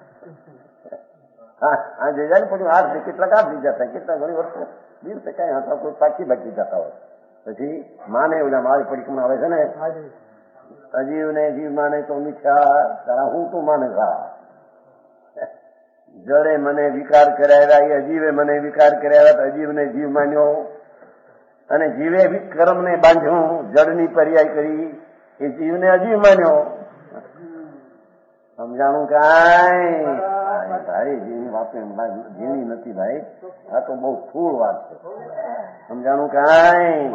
હા જઈ જાય ને પછી આઠ કેટલાક આઠ થઈ જતા, કેટલા ઘણી વર્ષો દિવસે કઈ હતા કોઈ સાક્ષી બાકી જતા હોય. પછી માને ઓલા મારી પરિક્રમા આવે છે ને, અજીવને જીવ માને તો મિથ્યા, તારા હું તું માને ખા. જડે મને વિકાર કરાવ્યા, એ અજીવે મને વિકાર કરાવ્યા તો અજીવને જીવ માન્યો. અને જીવે કર્મને બાંધ્યું, જડની પર્યાય કરી, એ જીવને અજીવ માન્યો. સમજાણું કાંઈ? ભાઈ જેની વાતો જેની નથી ભાઈ, આ તો બહુ સ્થૂળ વાત છે. સમજાણું કાંઈ?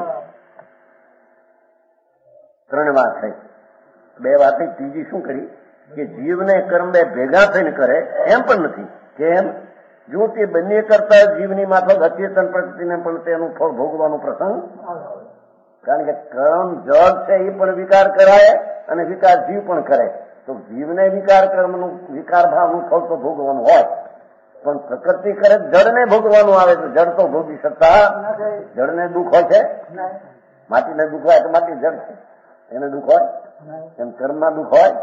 ત્રણ વાત થઈ, બે વાત થઈ. ત્રીજી શું કરી કે જીવને કર્મ બે ભેગા થઈને કરે એમ પણ નથી. કેમ? જો તે બંને કરતા જીવની માફક અચેતન પ્રકૃતિને પણ તેનું ફળ ભોગવાનો પ્રસંગ. કારણ કે કર્મ જડ છે એ પણ વિકાર કરાય અને વિકાર જીવ પણ કરે. તો જીવને વિકાર કર્મનું વિકાર ભાવનું ફળ તો ભોગવાનું હોય, પણ પ્રકૃતિ કરે જડને ભોગવાનું આવે તો જડ તો ભોગી શકતા. જડને દુઃખ હોય છે, માટીને દુઃખ હોય તો માટી જડ છે, એને દુઃખ હોય. એમ કર્મમાં દુઃખ હોય.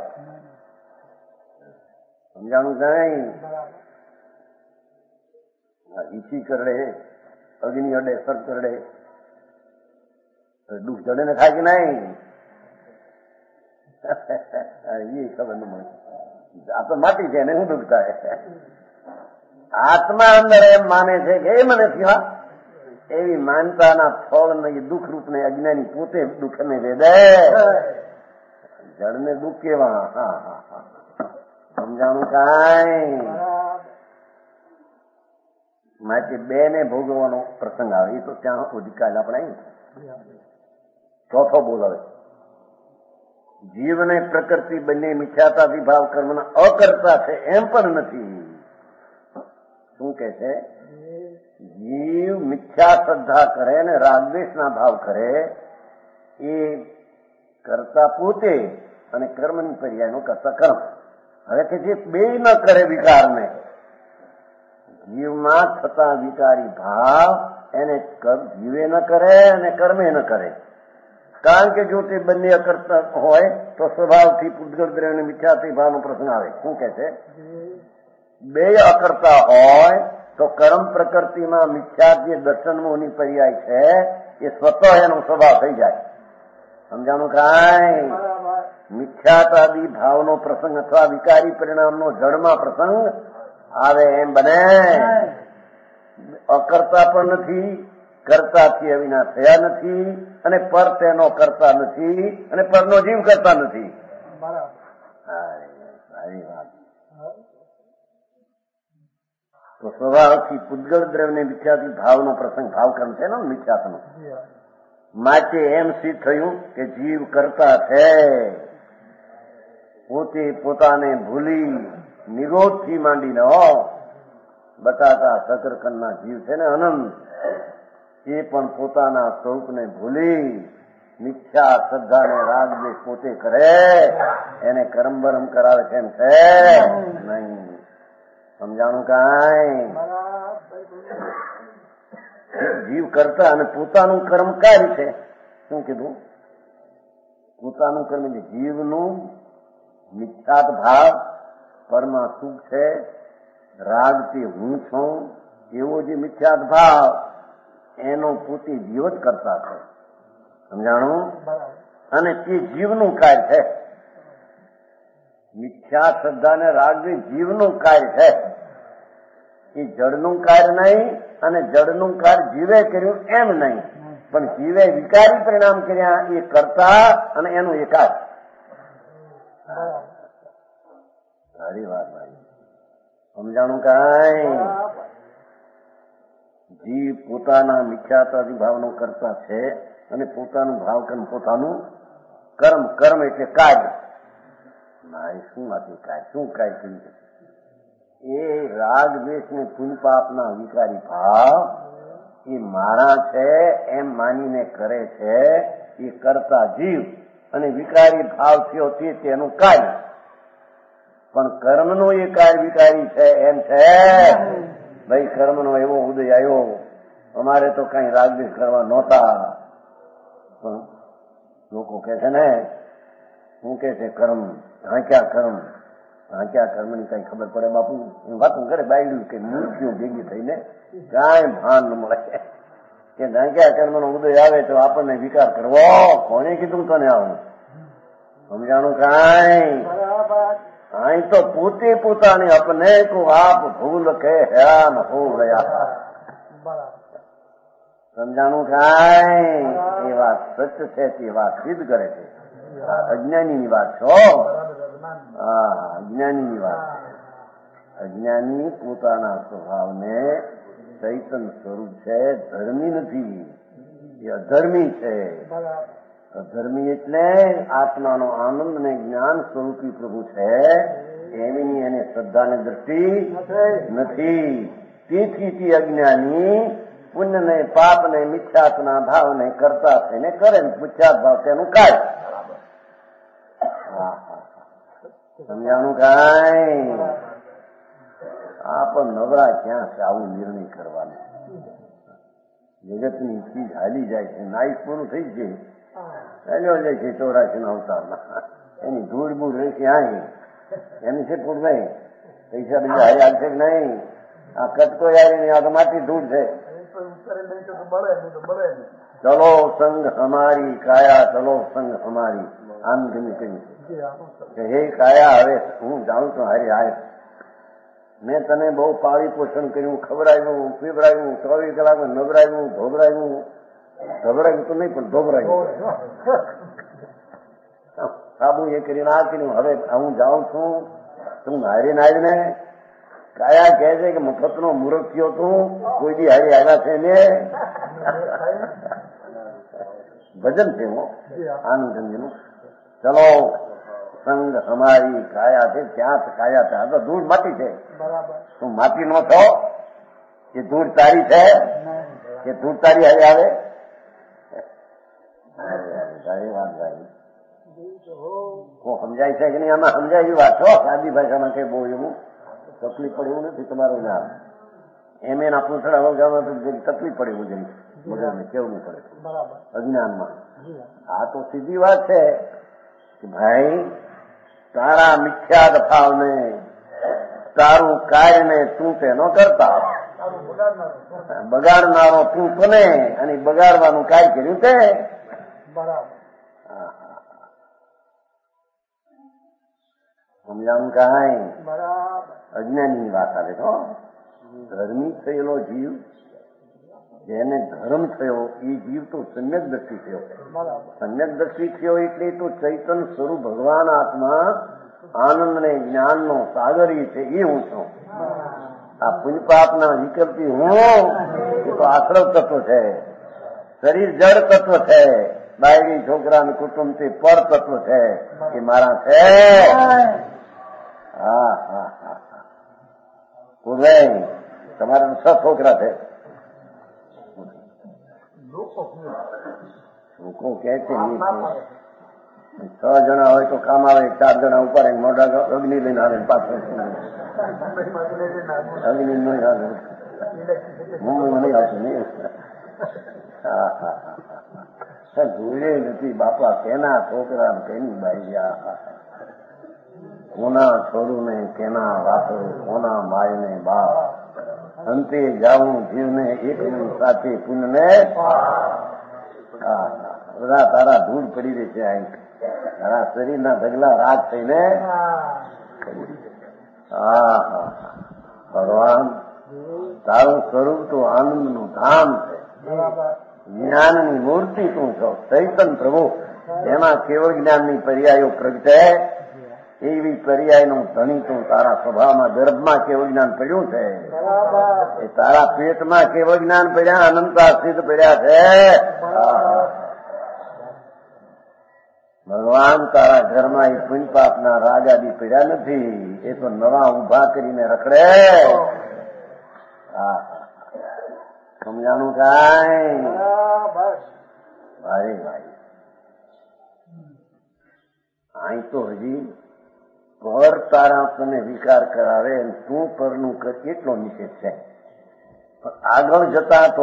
સમજાણું નહીં? ઈછી કરડે, અગ્નિ અડે, સર કરડે, દુઃખ જડે ને થાય કે નહીં? એ ખબર ન મળે. આ તો માટી છે એને શું દુઃખ થાય? આત્મા અંદર એમ માને છે કે એ મને સિવા એવી માનતાના ફળ ને દુઃખ રૂપ ને અજ્ઞાની પોતે દુઃખ ને વેદે. જળને દુઃખ કેવા? હા હા હા સમજાણું કાંઈ? માટે બે ને ભોગવવાનો પ્રસંગ આવે એ તો ત્યાં સુધી કાલ આપણે. ચોથો બોલાવે, જીવ અને પ્રકૃતિ બંને મિથ્યાતાથી ભાવ કર્મના અકર્તા છે એમ પણ નથી. શું કે છે? જીવ મિથ્યા શ્રદ્ધા કરે ને રાગદ્વેષના ભાવ કરે એ કરતા પોતે, અને કર્મની પર્યાયનો કરતા કર્મ. હવે કે જે બે ન કરે વિકારને, જીવમાં થતા વિકારી ભાવ એને જીવે ન કરે અને કર્મે ન કરે. કારણ કે જો તે બંને અકર્તા હોય તો સ્વભાવથી પૂતગળ દ્રવ્ય મિથ્યાથી ભાવનો પ્રશ્ન આવે. શું કે છે? બે અકર્તા હોય તો કર્મ પ્રકૃતિમાં મિથ્યા જે દર્શનમોની પર્યાય છે એ સ્વતઃ એનો સ્વભાવ થઈ જાય. સમજાણું કાંઈ? મિથ્યાતાદી ભાવનો પ્રસંગ અથવા વિકારી પરિણામનો જળમાં પ્રસંગ આવે એમ બને. અકર્તા પણ નથી, કર્તાથી અવિના થયા નથી, અને પર તેનો કરતા નથી, અને પરનો જીવ કરતા નથી. સારી વાત. તો સ્વભાવથી પૂતગળ દ્રવ્યને મિથ્યાથી ભાવનો પ્રસંગ ભાવકર્મ છે ને મિથ્યાત્મ. માટે એમ સિદ્ધ થયું કે જીવ કરતા છે. પોતે પોતાને ભૂલી નિરોધથી માંડીને હો બટાકા શકરકંદના જીવ છે ને અનંત, એ પણ પોતાના સ્વરૂપને ભૂલી મિથ્યા શ્રદ્ધાને રાગ દ્વેષ પોતે કરે એને કરમ બરમ કરાવે છે એમ છે નહીં. સમજાણું કાંઈ? જીવ કરતા અને પોતાનું કર્મ કાર્ય છે. શું કીધું? પોતાનું કર્મ એટલે જીવનું મિથ્યાત ભાવ, પરમા સુખ છે, રાગ તે હું છું એવો જે મિથ્યાત ભાવ એનો પોતે જીવ જ કરતા છે. સમજાણું? અને તે જીવનું કાર્ય છે. મિથ્યા શ્રદ્ધા ને રાગ જીવનું કાર્ય છે. એ જળનું કાર્ય નહીં અને જળનું કાર્ય જીવે કર્યું એમ નહીં, પણ જીવે વિકારી પરિણામ કર્યા એ કરતા અને એનું એકાદ. સારી વાત ભાઈ. સમજાણું કાંઈ? જીવ પોતાના મિથ્યાતાદી ભાવનો કરતા છે અને પોતાનું ભાવ કર્મ પોતાનું કર્મ. કર્મ એટલે કાર્ય. મારી શું હતી કાર્ય? શું કાર્ય કર્યું? એ રાગ દ્વેષ ને પુણ્ય પાપના વિકારી ભાવ એ મારા છે એમ માનીને કરે છે. એ કરતા જીવ અને વિકારી ભાવ થયો તે તેનું કાર્ય. પણ કર્મનો એ કાર્ય વિકારી છે એમ છે. ભાઈ કર્મનો એવો ઉદય આવ્યો, અમારે તો કઈ રાગ દ્વેષ કરવા નહોતા, પણ લોકો કે છે ને શું કે છે કર્મ હાંક્યા કર્મ હાંક્યા કર્મની કઈ ખબર પડે બાપુ? વાતું કરે બાયડ્યું કે મૂર્તિઓ ભેગી થઈને કાંઈ ભાન ન મળે કે ઢાંક્યા કર્મનો ઉદય આવે તો આપણને વિકાર કરવો. કોને કીધું તને આવું? સમજાણું કાંઈ? અહીં તો પોતે પોતાને અપને કો આપ ભૂલ કે હેરાન હો ગયા. સમજાણું કાંઈ? એ વાત સત્ય છે તે વાત સિદ્ધ કરે છે. અજ્ઞાનીની વાત છો. હા, અજ્ઞાનીની વાત. અજ્ઞાની પોતાના સ્વભાવને ચૈતન સ્વરૂપ છે, ધર્મી નથી, એ અધર્મી છે. અધર્મી એટલે આત્માનો આનંદ ને જ્ઞાન સ્વરૂપી પ્રભુ છે એની એને શ્રદ્ધાને દ્રષ્ટિ નથી. તેથી તે અજ્ઞાની પુણ્ય ને પાપ ને મિથ્યાત્મના ભાવ ને કરતા થઈને કરે ને મિથ્યાત ભાવ તેનું કાર્ય. સમજાણું કાંઈ? આ પણ નવરા ક્યાં છે આવું નિર્ણય કરવાનો? જગતની ચીજ હાલી જાય છે, નાઈસ પૂરું થઈ છે, ચાલ્યો જાય છે ચોરાશી ના અવતારમાં. એની ધૂળ બૂળ રહેશે અહીં એની છે પૂર નહીં, પૈસા બીજા હારી આવશે નહીં. આ કટકો યારી નહીં, આ તો માટી ધૂળ છે. ચલો સંગ હમારી કાયા, ચલો સંગ હમારી આમ ગમી કહ્યું કે હે કાયા હવે હું જાઉં છું હારી આય. મેં તને બહુ પાળી પોષણ કર્યું, ખવડાવ્યું, પીવડાવ્યું, ચોવીસ કલાકમાં નવરાવ્યું, ધોબરાવ્યું. ધોબરાવ્યું તો નહીં પણ ધોબરાવ્યું, સાબુ એ કરીને આ કર્યું. હવે હું જાઉં છું તું હારી નાય ને. કાયા કહે છે કે મફતનો મૂર્ખ થયો તું, કોઈ દી હારી આવ્યા છે ને. ભજન છે હું આનંદજીનું. ચલો સંગ અમારી કાયા છે, ત્યાં કાયા છે. આ તો ધૂળ માટી છે. તું માટી નો છો? એ ધૂળ તારી છે કે ધૂળ તારી હારે આવે? સારી વાત ભાઈ. કોઈ સમજાય છે કે નહીં? આમાં સમજાય એવી વાત છો. સાદી ભાષામાં કઈ બહુ એવું તકલીફ પડે એવું નથી. તમારું નામ એમ એના પૂછડા વગાડવા તો તકલીફ પડે એવું જરી મગજને કેવું પડે અજ્ઞાનમાં. આ તો સીધી વાત છે કે ભાઈ તારા મિથ્યાત ભાવને તારું કાર્યને તું તેનો કરતા બગાડનારો તું કોને અને બગાડવાનું કાંઈ કર્યું તે બરાબર સમજાવું કાંઈ બરાબર અજ્ઞાનની વાત આવે તો ધર્મી થયેલો જીવ જેને ધર્મ થયો એ જીવ તો સમ્યક દ્રષ્ટિ થયો. સમ્યક દ્રષ્ટિ થયો એટલે તો ચૈતન સ્વરૂપ ભગવાન આત્મા આનંદ ને જ્ઞાનનો સાગરી છે એ હું છું. આ પુણ્યપાપના વિકલ્પી હું એ તો આશ્રવ તત્વ છે. શરીર જળ તત્વ છે. બાયડી છોકરા કુટુંબ થી પર તત્વ છે એ મારા છે. હા હા હા પૂર્વે તમારા છ છોકરા છે. લોકો કે છે છ જણા હોય તો કામ આવે, ચાર જણા ઉપર મોઢા અગ્નિ લઈને આવે પાછળ અગ્નિ નહીં આવે મુંબઈમાં નહીં આવતું નહીં. હા હા હા જોયે નથી બાપા કેના છોકરા કેની બાઈ કોના છોડું ને કેના વાપરું કોના માય ને બાપ અંતે જાવું જીવને એકની સાથે પુનને બધા તારા ધૂળ પડી રહી છે. અહીં તારા શરીરના ઢગલા રાગ થઈને હા હા ભગવાન તારું સ્વરૂપ તો આનંદનું ધામ છે. જ્ઞાનની મૂર્તિ તું છો. ચૈતન પ્રભુ એમાં કેવળ જ્ઞાનની પર્યાયો પ્રગટે એવી પર્યાયનું ધણી તું તારા સ્વભાવમાં ગર્ભમાં કેવળ જ્ઞાન પડ્યું છે. એ તારા પેટમાં કેવળ જ્ઞાન પડ્યા અનંતા સિદ્ધ પડ્યા છે. ભગવાન તારા ઘરમાં એ પુણ્ય પાપના રાગાદી પડ્યા નથી. એ તો નવા ઉભા કરીને રખડે. હા સમજાનું કાંઈ ભાઈ ભાઈ અહીં તો હજી પર તારા તને વિકાર કરાવે તું પરનું કર એટલો નિષેધ છે. આગળ જતા તો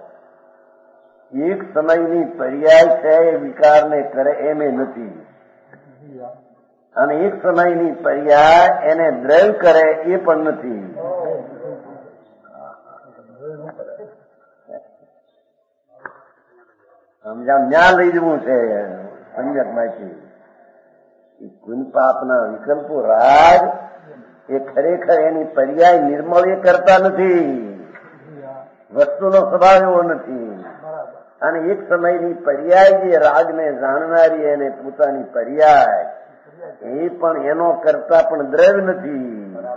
એક સમયની પર્યાય છે એ વિકારને કરે એમ નથી અને એક સમયની પર્યાય એને દ્રવ્ય કરે એ પણ નથી. સમજા ન્યા લઈ જવું છે સંજક માંથી. ગુણ પાપના વિકલ્પો રાગ એ ખરેખર એની પર્યાય નિર્મળ એ કરતા નથી. વસ્તુનો સ્વભાવ એવો નથી અને એક સમયની પર્યાય જે રાગને જાણનારી એને પોતાની પર્યાય એ પણ એનો કરતા પણ દ્રવ્ય નથી.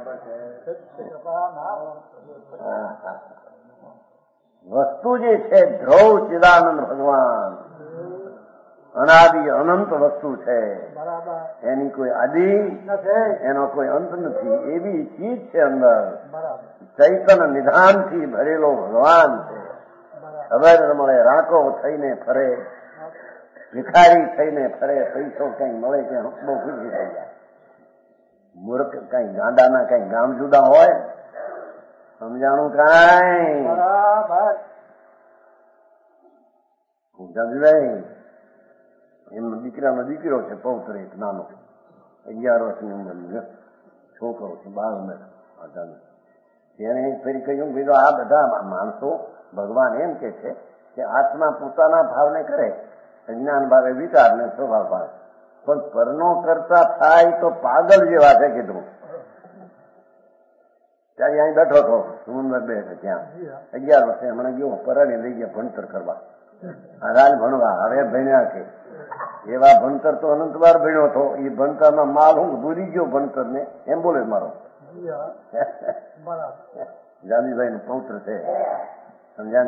વસ્તુ જે છે ધ્રુવ ચિદાનંદ ભગવાન અનાદિ અનંત વસ્તુ છે. એની કોઈ આદિ એનો કોઈ અંત નથી. એવી ચીજ છે અંદર. ચૈતન નિધાનથી ભરેલો ભગવાન છે. ખબર મળે રાંકો થઈને ફરે, ભિખારી થઈને ફરે, પૈસો કઈ મળે કે બહુ ખુશી થઈ જાય. મૂર્ખ કઈ ગાંડાના કઈ ગામ જુદા હોય સમજાણું કાંઈ સમજાવ્યું. એમનો દીકરાનો દીકરો છે પૌત્ર એક નાનો અગિયાર વર્ષની ઉંમરની છોકરો છે બાર ઉંમર. તેને ફરી કહ્યું ભાઈ આ બધા માણસો ભગવાન એમ કે છે કે આત્મા પોતાના ભાવને કરે, અજ્ઞાન ભાવે વિચારને સ્વભાવ ભાવ, પણ પરનો કરતા થાય તો પાગલ જેવા છે કીધું. ત્યાં અહીં બેઠો હતો સુમંદર બે ત્યાં અગિયાર વર્ષે હમણાં ગયો પરાણી લઈ ગયા ભણતર કરવા. રાજ ભણવા હવે ભણ્યા કે એવા ભણતર તો અનંત વાર ભણ્યો હતો. એ ભણતરમાં માલ હું ભૂલી ગયો ભણતર ને એમ બોલે મારો જાનીભાઈ નું પૌત્ર છે સમજાને.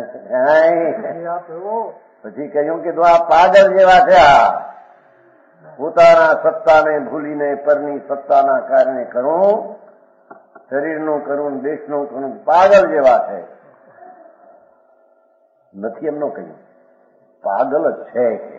પછી કહ્યું કે આ પાગલ જેવા છે. આ પોતાના સત્તાને ભૂલીને પરની સત્તાના કારણે કરું, શરીરનું કરું, દેશનું કરું, પાગલ જેવા છે. નથી એમનો કહ્યું પાગલ જ છે કે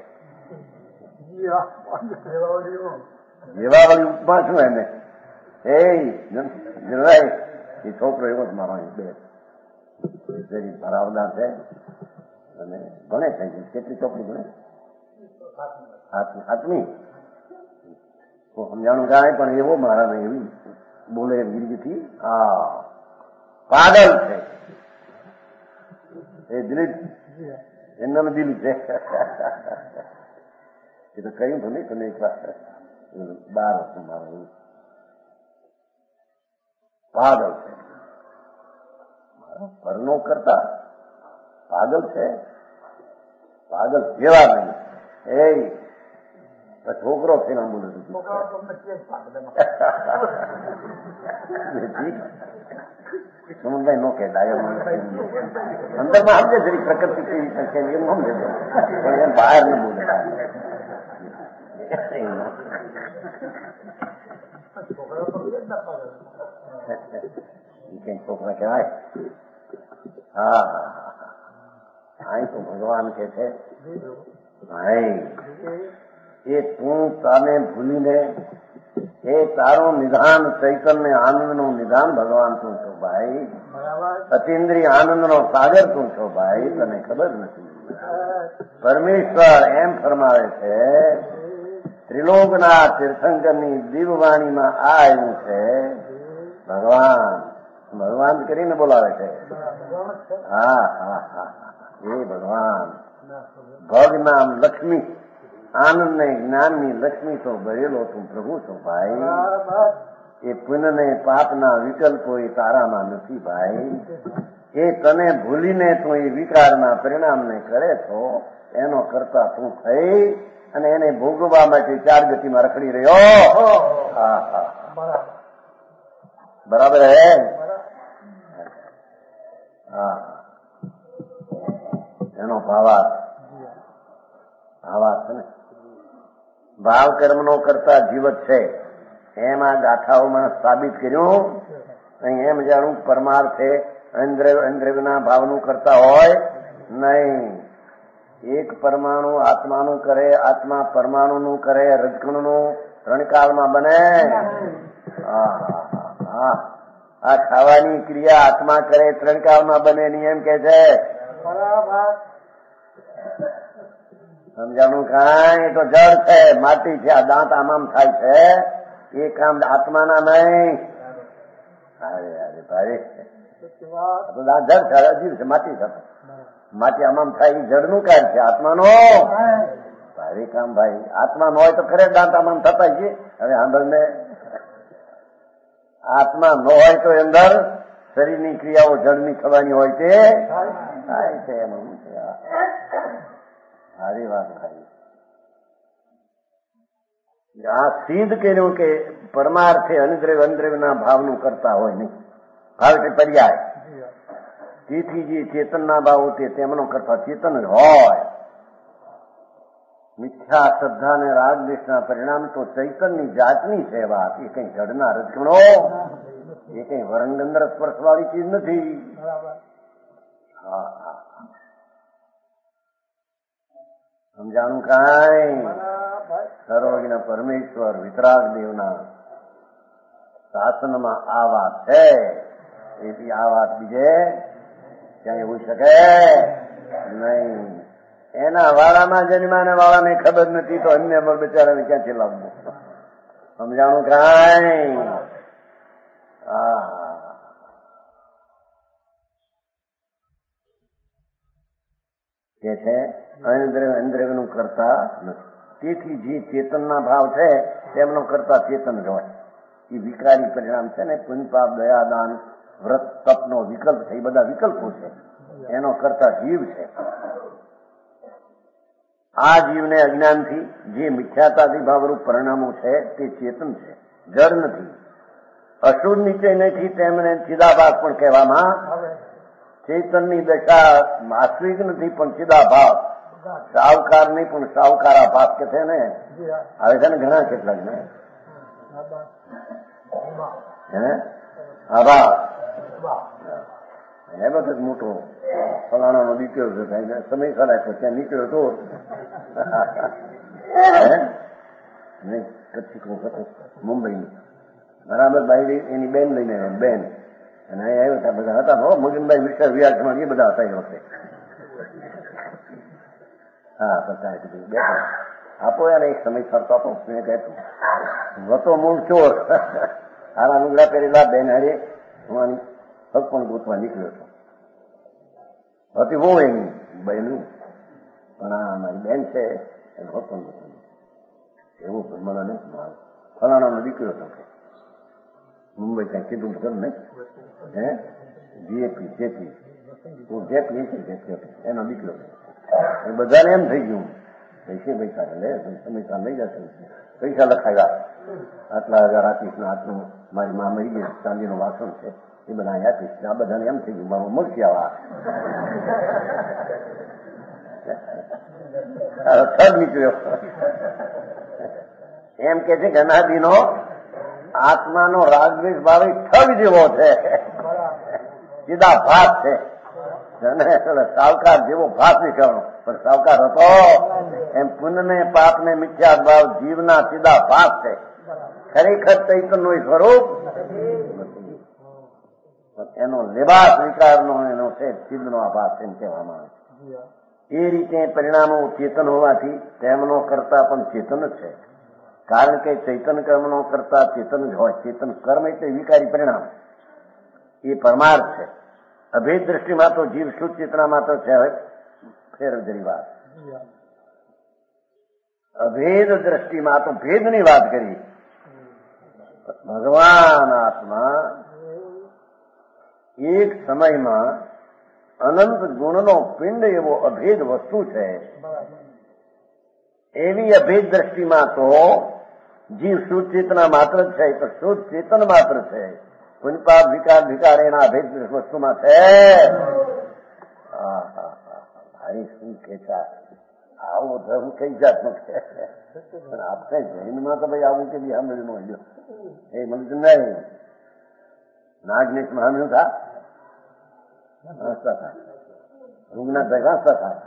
જેવાવાળી ઉપમા શું એને એ જળવાય. એ છોકરો એવો જ મારો બે શરીર ભરાવદાર છે અને ભણે છે. કેટલી ચોપડી ભણે? હાથમી. સમજાણું કાંઈ પણ એવો મારા ને એવી બોલે ગીરગીથી. હા પાગલ છે. એ દિલીપ એમનામાં દિલ છે. એ તો કહ્યું તો નહીં તમે એક વાર બાર હતું મારું પાગલ છે. પરનો કરતા પાગલ છે. પાગલ જેવા નહીં. એ છોકરો છે નામ બોલું છું. સમુદાય નો કે ડાયર અંદરમાં સમજે જરી પ્રકૃતિ કેવી છે એમ સમજે પણ એમ બહાર ન બોલે. કઈ છોકરા કહેવાય. હા હા હા અહીં તો ભગવાન કે છે એ તું તને ભૂલીને એ તારું નિધાન ચૈતન્ય આનંદનું નિધાન ભગવાન તું છો ભાઈ. અતિન્દ્રિય આનંદનો સાગર તું છો ભાઈ. તને ખબર નથી. પરમેશ્વર એમ ફરમાવે છે ત્રિલોકના તીર્થંકરની દિવ્યવાણીમાં આ આવ્યું છે. ભગવાન ભગવાન કરીને બોલાવે છે. હા હા હા એ ભગવાન ભગ નામ લક્ષ્મી આનંદ ને જ્ઞાનની લક્ષ્મી તો ભરેલો તું પ્રભુ છો ભાઈ. એ પુણ્ય ને પાપના વિકલ્પો એ તારામાં નથી ભાઈ. એ તને ભૂલીને તું એ વિકારના પરિણામને કરે છો એનો કરતા તું થઈ અને એને ભોગવવા માટે ચાર ગતિમાં રખડી રહ્યો. હા હા બરાબર હે. હા એનો ભાવાર્થ ભાવાર્થ ને ભાવ કર્મનો કરતા જીવત છે એમ આ ગાથાઓમાં સાબિત કર્યું. અહીં એમ જાણું પરમાર્થે ઇન્દ્રિયના ભાવનું કરતા હોય નહીં. એક પરમાણુ આત્માનું કરે આત્મા પરમાણુનું કરે રજકણનું ત્રણકાળમાં બને. આ ખાવાની ક્રિયા આત્મા કરે ત્રણકાળમાં બને ની એમ કે છે. સમજાણું કાંઈ તો જળ છે માટી છે. આ દાંત આમામ થાય છે એ કામ આત્માના નહીં. અરે અરે ભાઈ દાંત જળ છે અજીવ છે માટી છે. માટી આમામ થાય એ જળનું કાર્ય છે આત્માનો ભારે કામ ભાઈ. આત્મા ન હોય તો ખરે દાંત આમામ થતા છે. હવે આંધળને આત્મા ન હોય તો અંદર શરીરની ક્રિયાઓ જળની થવાની હોય તે થાય છે. એમ સારી વાત ભાઈ. આ સિદ્ધ કર્યું કે પરમાર્થે અનિદ્રવ્ય અનિદ્રવ્યના ભાવનું કરતા હોય નહીં. ભાવ એટલે પર્યાય. તેથી જે ચેતનના ભાવ તે તેમનો કરતા ચેતન જ હોય. મિથ્યા શ્રદ્ધા અને રાગ દ્વેષના પરિણામ તો ચૈતનની જાતની છે વાત. એ કઈ જડના રજકણો એ કઈ વરંગંદર સ્પર્શ વાળી ચીજ નથી. હા હા સમજાણું કાંઈ. સર્વજ્ઞ પરમેશ્વર વિતરાગ દેવના શાસનમાં આ વાત છે. એથી આ વાત બીજે ક્યાંય હોઈ શકે નહીં. એના વાળામાં જન્માને વાળાને ખબર નથી તો અન્ય બચારાને ક્યાંથી લાવવું. સમજાણું કાંઈ. હા કે છે અનિદ્રવ્યનું કરતા નથી. તેથી જે ચેતનના ભાવ છે તેમનો કરતા ચેતન જ હોય. એ વિકારી પરિણામ છે ને પુણ્ય પાપ દયા દાન વ્રત તપનો વિકલ્પ છે. એ બધા વિકલ્પો છે. એનો કરતા જીવ છે. આ જીવને અજ્ઞાનથી જે મિથ્યાતાથી ભાવરૂપ પરિણામો છે તે ચેતન છે, જડ નથી. અશુદ્ધ નિશ્ચય નથી તેમને ચિદાભાસ પણ કહેવામાં. ચેતનની દશા વાસ્તવિક નથી પણ ચિદાભાસ. સાવકાર નહીં પણ સાવકારા ભાસ કે છે ને. આવે છે ને ઘણા કેટલાક ને હે આભાસ એ વખત મોટો ફલાણાનો દીકરો સમય ખરાબ ત્યાં નીકળ્યો તો નહીં કચ્છી મુંબઈની બરાબર ભાઈ એની બેન લઈને બેન અને અહીં આવ્યો હતા બધા હતા હો મગનભાઈ વિશાળ વિરાજમાં એ બધા હતા એ વખતે. હા બધા બેઠા આપો યાર એક સમય ફરતો આપો મેં કહેતું વતો મૂળ ચોર હારા લુગડા પહેરેલા બેન હારે હું હક પણ ગોતવા નીકળ્યો હતો. હતી બહુ એની બહેનું, પણ આ મારી બેન છે એનો હક પણ ગોતવા એવું મને ફલાણાનો દીકરો હતો કે મુંબઈ ત્યાં કીધું કર ને હે જીએપી જેપી હું જેપી જેપી એનો દીકરો એ બધાને એમ થઈ ગયું પૈસે પૈસા લે પૈસા લઈ જશે પૈસા લખાવ્યા આટલા હજાર આપીશ ના આટલું મારી મા મરી ગઈ ચાંદીનું વાસણ છે એ બધા આપીશ આ બધાને એમ થઈ ગયું મારું મળશે આવા ઠગ નીકળ્યો. એમ કે છે કે અનાદિનો આત્માનો રાગદ્વેષ ભાવ ઠગ જેવો છે, સીધા ભાત છે. સાવકાર જેવો ભાત નહીં કહેવાનો પણ સાવકાર હતો એમ પુણ્યને પાપને મિથ્યા ભાવ જીવના સીધા ભાત છે. ખરેખર ચૈતન્યનું સ્વરૂપ એનો લેબાસ વિકારનો એનો છે ચિદનો આભાસ એમ કહેવામાં આવે છે. એ રીતે પરિણામો ચેતન હોવાથી તેમનો કરતા પણ ચેતન જ છે. કારણ કે ચૈતન કર્મનો કરતા ચેતન જ હોય. ચેતન કર્મ એટલે વિકારી પરિણામ એ પરમાર્થ છે. અભેદ દ્રષ્ટિમાં તો જીવ શુદ્ધ ચેતના માત્ર છે. ફેર જરી વાત અભેદ દ્રષ્ટિમાં તો ભેદની વાત કરી. ભગવાન આત્મા એક સમયમાં અનંત ગુણનો પિંડ એવો અભેદ વસ્તુ છે. એવી અભેદ દ્રષ્ટિમાં તો જીવ શુદ્ધ ચેતના માત્ર જ છે, તો શુદ્ધ ચેતન માત્ર છે. પુનપાપ વિકાર વિકાર એના અભેદ વસ્તુમાં છે. ભાઈ શું કેતા આવું ધર્મ કઈ જાતનું છે પણ આપણે જૈનમાં તો ભાઈ આવું કે બી સાંભળ્યું ન લ્યો એ મને નહીં નાગનેશ મહામ્યું થા હસતા થાય રૂગના ભેગા હસતા થાય.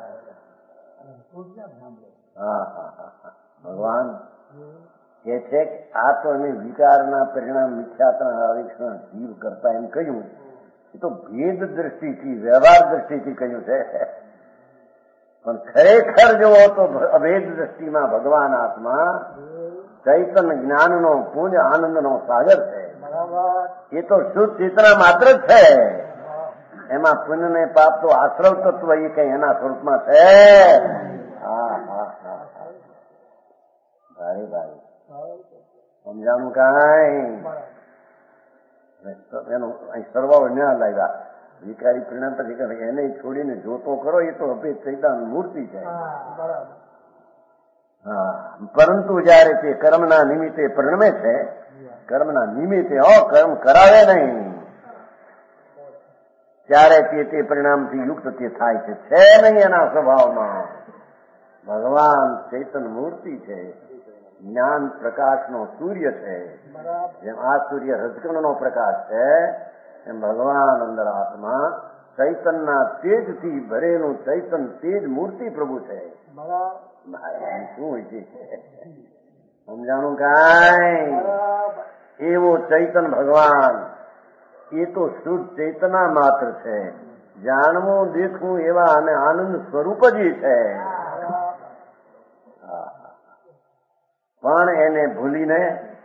હા હા હા હા ભગવાન કે છે કે આ તો અમે વિકારના પરિણામ મિથ્યાત્ના આવેક્ષણ જીવ કરતા એમ કહ્યું એ તો ભેદ દ્રષ્ટિથી વ્યવહાર દ્રષ્ટિથી કહ્યું છે. પણ ખરેખર જોવો તો અભેદ દ્રષ્ટિમાં ભગવાન આત્મા ચૈતન જ્ઞાનનો પુંજ આનંદનો સાગર છે. એ તો શુદ્ધ ચેતના માત્ર જ છે. એમાં પુણ્ય ને પાપ તો આશ્રવ તત્વ એ કઈ એના સ્વરૂપમાં છે. હા હા હા ભાઈ ભાઈ સમજાણું કઈ એનું અહીં સરવાળો ન્યા લાવ્યા વિકારી પરિણામ પછી એને છોડીને જોતો કરો એ તો અભેદ ચૈતન મૂર્તિ છે. હા પરંતુ જયારે તે કર્મના નિમિત્તે પરિણમે છે કર્મના નિમિત્તે હો કર્મ કરાવે નહીં ત્યારે તે તે પરિણામથી યુક્ત તે થાય છે છે નહીં એના સ્વભાવમાં. ભગવાન ચૈતન મૂર્તિ છે, જ્ઞાન પ્રકાશનો સૂર્ય છે. જેમ આ સૂર્ય રજકણનો પ્રકાશ છે એમ ભગવાન અંદર આત્મા ચૈતનના તેજથી ભરેલું ચૈતન તેજ મૂર્તિ પ્રભુ છે. શું હોય છે સમજાણું કાંઈ? એવો ચૈતન ભગવાન એ તો શુદ્ધ ચેતના માત્ર છે. જાણવું દેખવું એવા અને આનંદ સ્વરૂપ જ છે. પણ એને ભૂલીને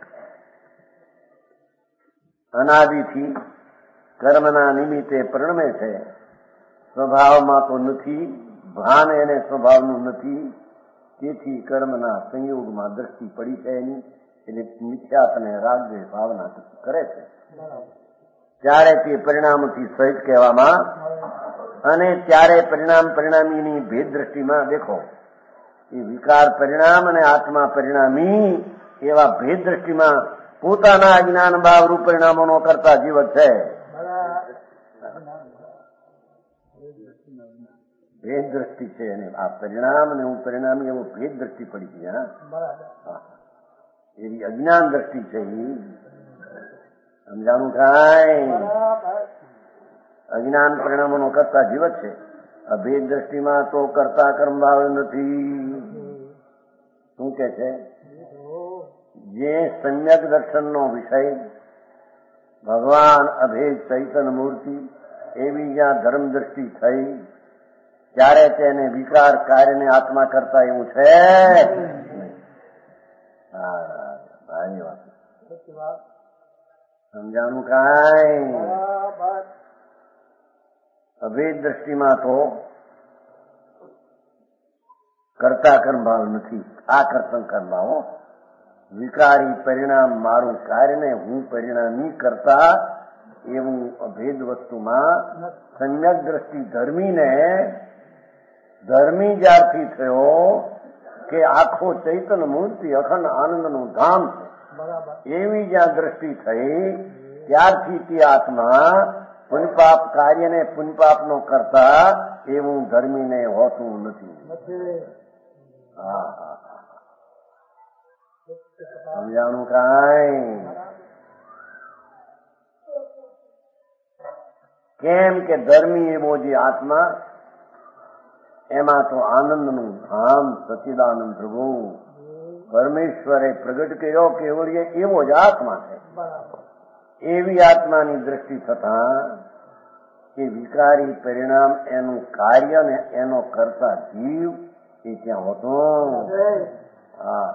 અનાદિથી કર્મના નિમિત્તે પરિણમે છે. સ્વભાવમાં તો નથી, ભાન એને સ્વભાવનું નથી. તેથી કર્મના સંયોગમાં દ્રષ્ટિ પડી છે એની એટલે મિથ્યાત અને રાગદ્વેષ ભાવના કરે છે. ત્યારે તે પરિણામથી સહિત કહેવામાં અને ત્યારે પરિણામ પરિણામીની ભેદ દ્રષ્ટિમાં દેખો એ વિકાર પરિણામ અને આત્મા પરિણામી એવા ભેદ દ્રષ્ટિમાં પોતાના અજ્ઞાન ભાવરૂપ પરિણામોનો કરતા જીવત છે. ભેદ દ્રષ્ટિ છે અને આ પરિણામ અને હું પરિણામી એવો ભેદ દ્રષ્ટિ પડી ગઈ. હા એવી અજ્ઞાન દ્રષ્ટિ છે. એ સમજાણું કાંઈ? અજ્ઞાન પરિણામોનો કરતા જીવત છે. અભેદ દ્રષ્ટિમાં તો કરતા કર્મ ભાવ નથી. શું કે છે? જે સમ્યક દર્શનનો વિષય ભગવાન અભેદ ચૈતન મૂર્તિ એવી જ્યાં ધર્મ દ્રષ્ટિ થઈ ત્યારે તેને વિકાર કાર્યને આત્મા કરતા એવું છે. હા ભાઈ વાત સમજાણું કાંઈ? અભેદ દ્રષ્ટિમાં તો કરતા કર્મ ભાવ નથી. આ કર્તન કર્મ ભાવો વિકારી પરિણામ મારું કાર્યને હું પરિણામી કરતા એવું અભેદ વસ્તુમાં સમ્યક દ્રષ્ટિ ધર્મીને ધર્મી જ્યારથી થયો કે આખો ચૈતન મૂર્તિ અખંડ આનંદનું ધામ છે એવી જ્યાં દ્રષ્ટિ થઈ ત્યારથી તે આત્મા પુણ્યપાપ કાર્યને પુણ્યપાપનો કરતા એવું ધર્મીને હોતું નથી. હા હા સમજાણું કાંઈ? કેમ કે ધર્મી એવો જે આત્મા એમાં તો આનંદનું ધામ સચ્ચિદાનંદ પ્રભુ પરમેશ્વરે પ્રગટ કર્યો કેવળીએ એવો જ આત્મા છે. એવી આત્માની દ્રષ્ટિ થતા એ વિકારી પરિણામ એનું કાર્ય ને એનો કરતા જીવ એ ત્યાં હોતો. હા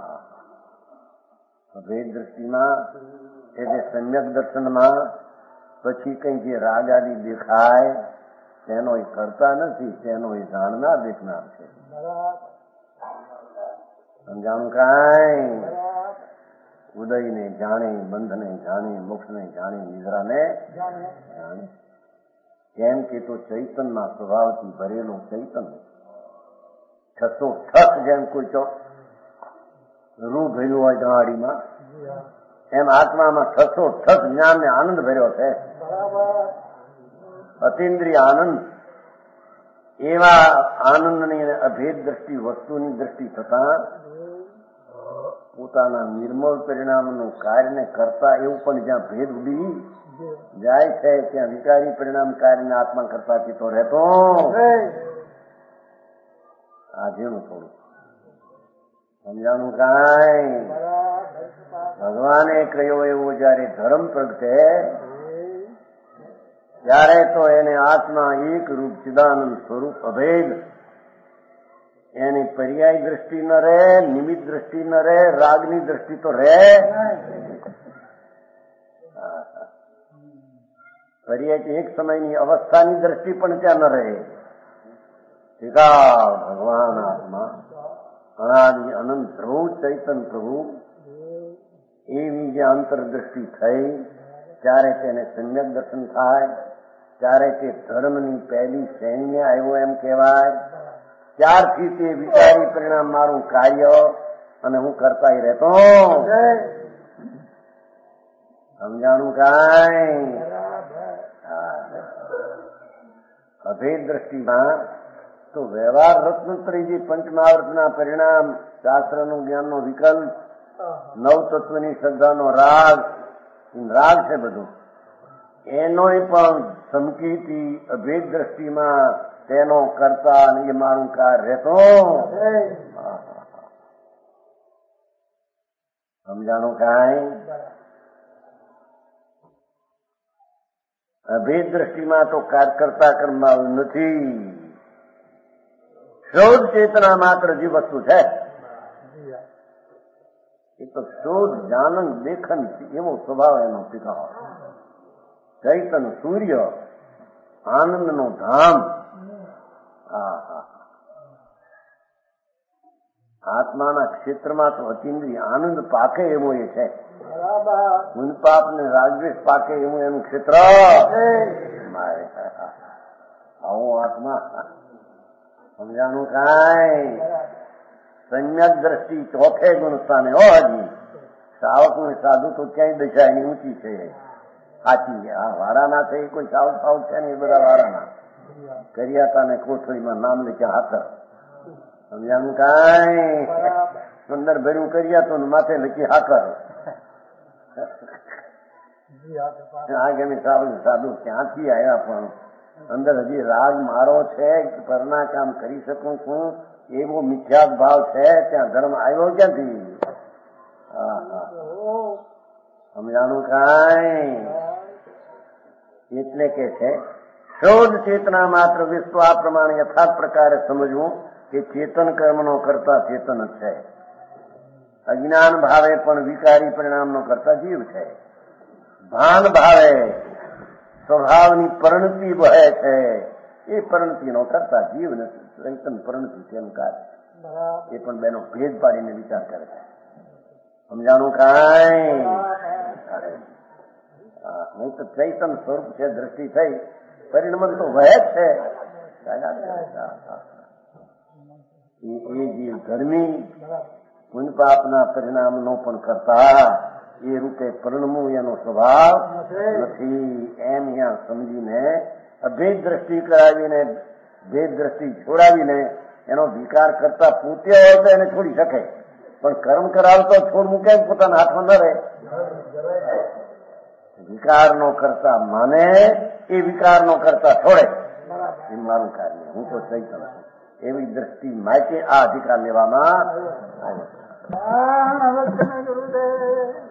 અભેદ દ્રષ્ટિમાં એટલે સમ્યક દર્શનમાં પછી કઈ જે રાગ આદિ દેખાય તેનો એ કરતા નથી, તેનો એ જાણનાર દેખનાર છે. સમજાણું કાંઈ? ઉદયને જાણે, બંધને જાણે, મોક્ષને જાણે, નિદ્રાને જાણે. કેમ કે તો ચૈતનના સ્વભાવથી ભરેલું ચૈતન છસો ઠસ જેમ કોઈ ચો રૂ ભર્યું હોય ગાડીમાં એમ આત્મામાં છસો ઠસ જ્ઞાન ને આનંદ ભર્યો છે. અતિન્દ્રિય આનંદ એવા આનંદની અભેદ દ્રષ્ટિ વસ્તુની દ્રષ્ટિ થતા પોતાના નિર્મળ પરિણામનું કાર્યને કરતા એવું પણ જ્યાં ભેદ ઉડી જાય છે ત્યાં વિકારી પરિણામ કાર્યને આત્મા કરતા પીતો રહેતો. આ જેવું થોડું સમજાણું કાંઈ? ભગવાને કહ્યું એવું જયારે ધર્મ પ્રગટે ત્યારે તો એને આત્મા એક રૂપ ચિદાનંદ સ્વરૂપ અભેદ એની પર્યાય દ્રષ્ટિ ન રહે, નિમિત્ત દ્રષ્ટિ ન રહે, રાગની દ્રષ્ટિ તો રહે. પર્યાય એક સમયની અવસ્થાની દ્રષ્ટિ પણ ત્યાં ન રહે. ઠીકા ભગવાન આત્મા અનાદિ અનંત પ્રભુ ચૈતન પ્રભુ એવી જે અંતરદ્રષ્ટિ થઈ ત્યારે તેને સમ્યક દર્શન થાય, ત્યારે તે ધર્મની પહેલી શ્રેણીએ આવ્યો એમ કહેવાય. ત્યારથી તે વિચારી પરિણામ મારું કાર્ય અને હું કરતા રહેતો. સમજાણું કાંઈ? અભેદ દ્રષ્ટિમાં તો વ્યવહાર રત્નત્રય જે પંચમહાવર્તના પરિણામ શાસ્ત્રનું જ્ઞાનનો વિકલ્પ નવ તત્વની શ્રદ્ધાનો રાગ રાગ છે બધું એનોય પણ સમકીથી અભેદ દ્રષ્ટિમાં તેનો કરતા અને એ મારું કાર્ય રહેતો. સમજાણું કાંઈ? અભેદ દ્રષ્ટિમાં તો કાર્ય કરતા કર્મમાં નથી. શોધ ચેતના માત્ર જે વસ્તુ છે એ તો શોધ જાનન દેખન એવો સ્વભાવ એનો પિતા ચૈતન સૂર્ય આનંદનો ધામ. આત્માના ક્ષેત્રમાં તો અતિન્દ્રિય આનંદ પાકે એવો એ છે. પુણ્યપાપ ને રાગદ્વેષ પાકે એવું એનું ક્ષેત્ર. આવું આત્મા સમજાણું કાંઈ? સમ્યક દ્રષ્ટિ ચોથે ગુણ સ્થાને હો હજી સાવક ને સાધુ તો ક્યાંય દશા એની ઊંચી છે. સાચી આ વારાના છે એ કોઈ સાવક સાવક છે ને એ બધા વારાના કર્યાતા ને કોથળીમાં નામ લખ્યા હાથર. સમજાણું કાંઈ? સુંદર ભર્યું કર્યા તો માથે લખી હાકર. આગળ સાવક સાધુ ક્યાંથી આવ્યા પણ અંદર હજી રાગ મારો છે પરના કામ કરી શકું છું એવો મિથ્યાત ભાવ છે. ત્યાં ધર્મ આવ્યો ક્યાંથી? સમજાણું કાંઈ? એટલે કે છે શોધ ચેતના માત્ર વિશ્વ આ પ્રમાણે યથાર્થ પ્રકારે સમજવું કે ચેતન કર્મનો કરતા ચેતન જ છે. અજ્ઞાન ભાવે પણ વિકારી પરિણામનો કરતા જીવ છે. ભાન ભાવે સ્વભાવની પરિણતિ વહે છે એ પરિણતિનો કરતા જીવને ચૈતન પરિણતિ તેમ કાર્ય. બરાબર. એ પણ બેનો ભેદ પાડીને વિચાર કરે છે. સમજાણું કાંઈ? નહીં તો ચૈતન સ્વરૂપ છે, દ્રષ્ટિ થઈ, પરિણમન તો વહે જ છે. એ જીવ ધર્મી પુણ્ય પાપના પરિણામનો પણ કરતા એ રૂપે પરિણમવું એનો સ્વભાવ નથી. એમ અહીંયા સમજીને અભેદ દ્રષ્ટિ કરાવીને ભેદ દ્રષ્ટિ છોડાવીને એનો વિકાર કરતા પોતે હોય તો એને છોડી શકે, પણ કર્મ કરાવતો છોડવું કેમ પોતાના હાથમાં ન રહે? વિકારનો કરતા માને એ વિકારનો કરતા છોડે એ મારું કાર્ય, હું તો ચૈતન છું એવી દ્રષ્ટિ માટે આ અધિકાર લેવામાં આવે.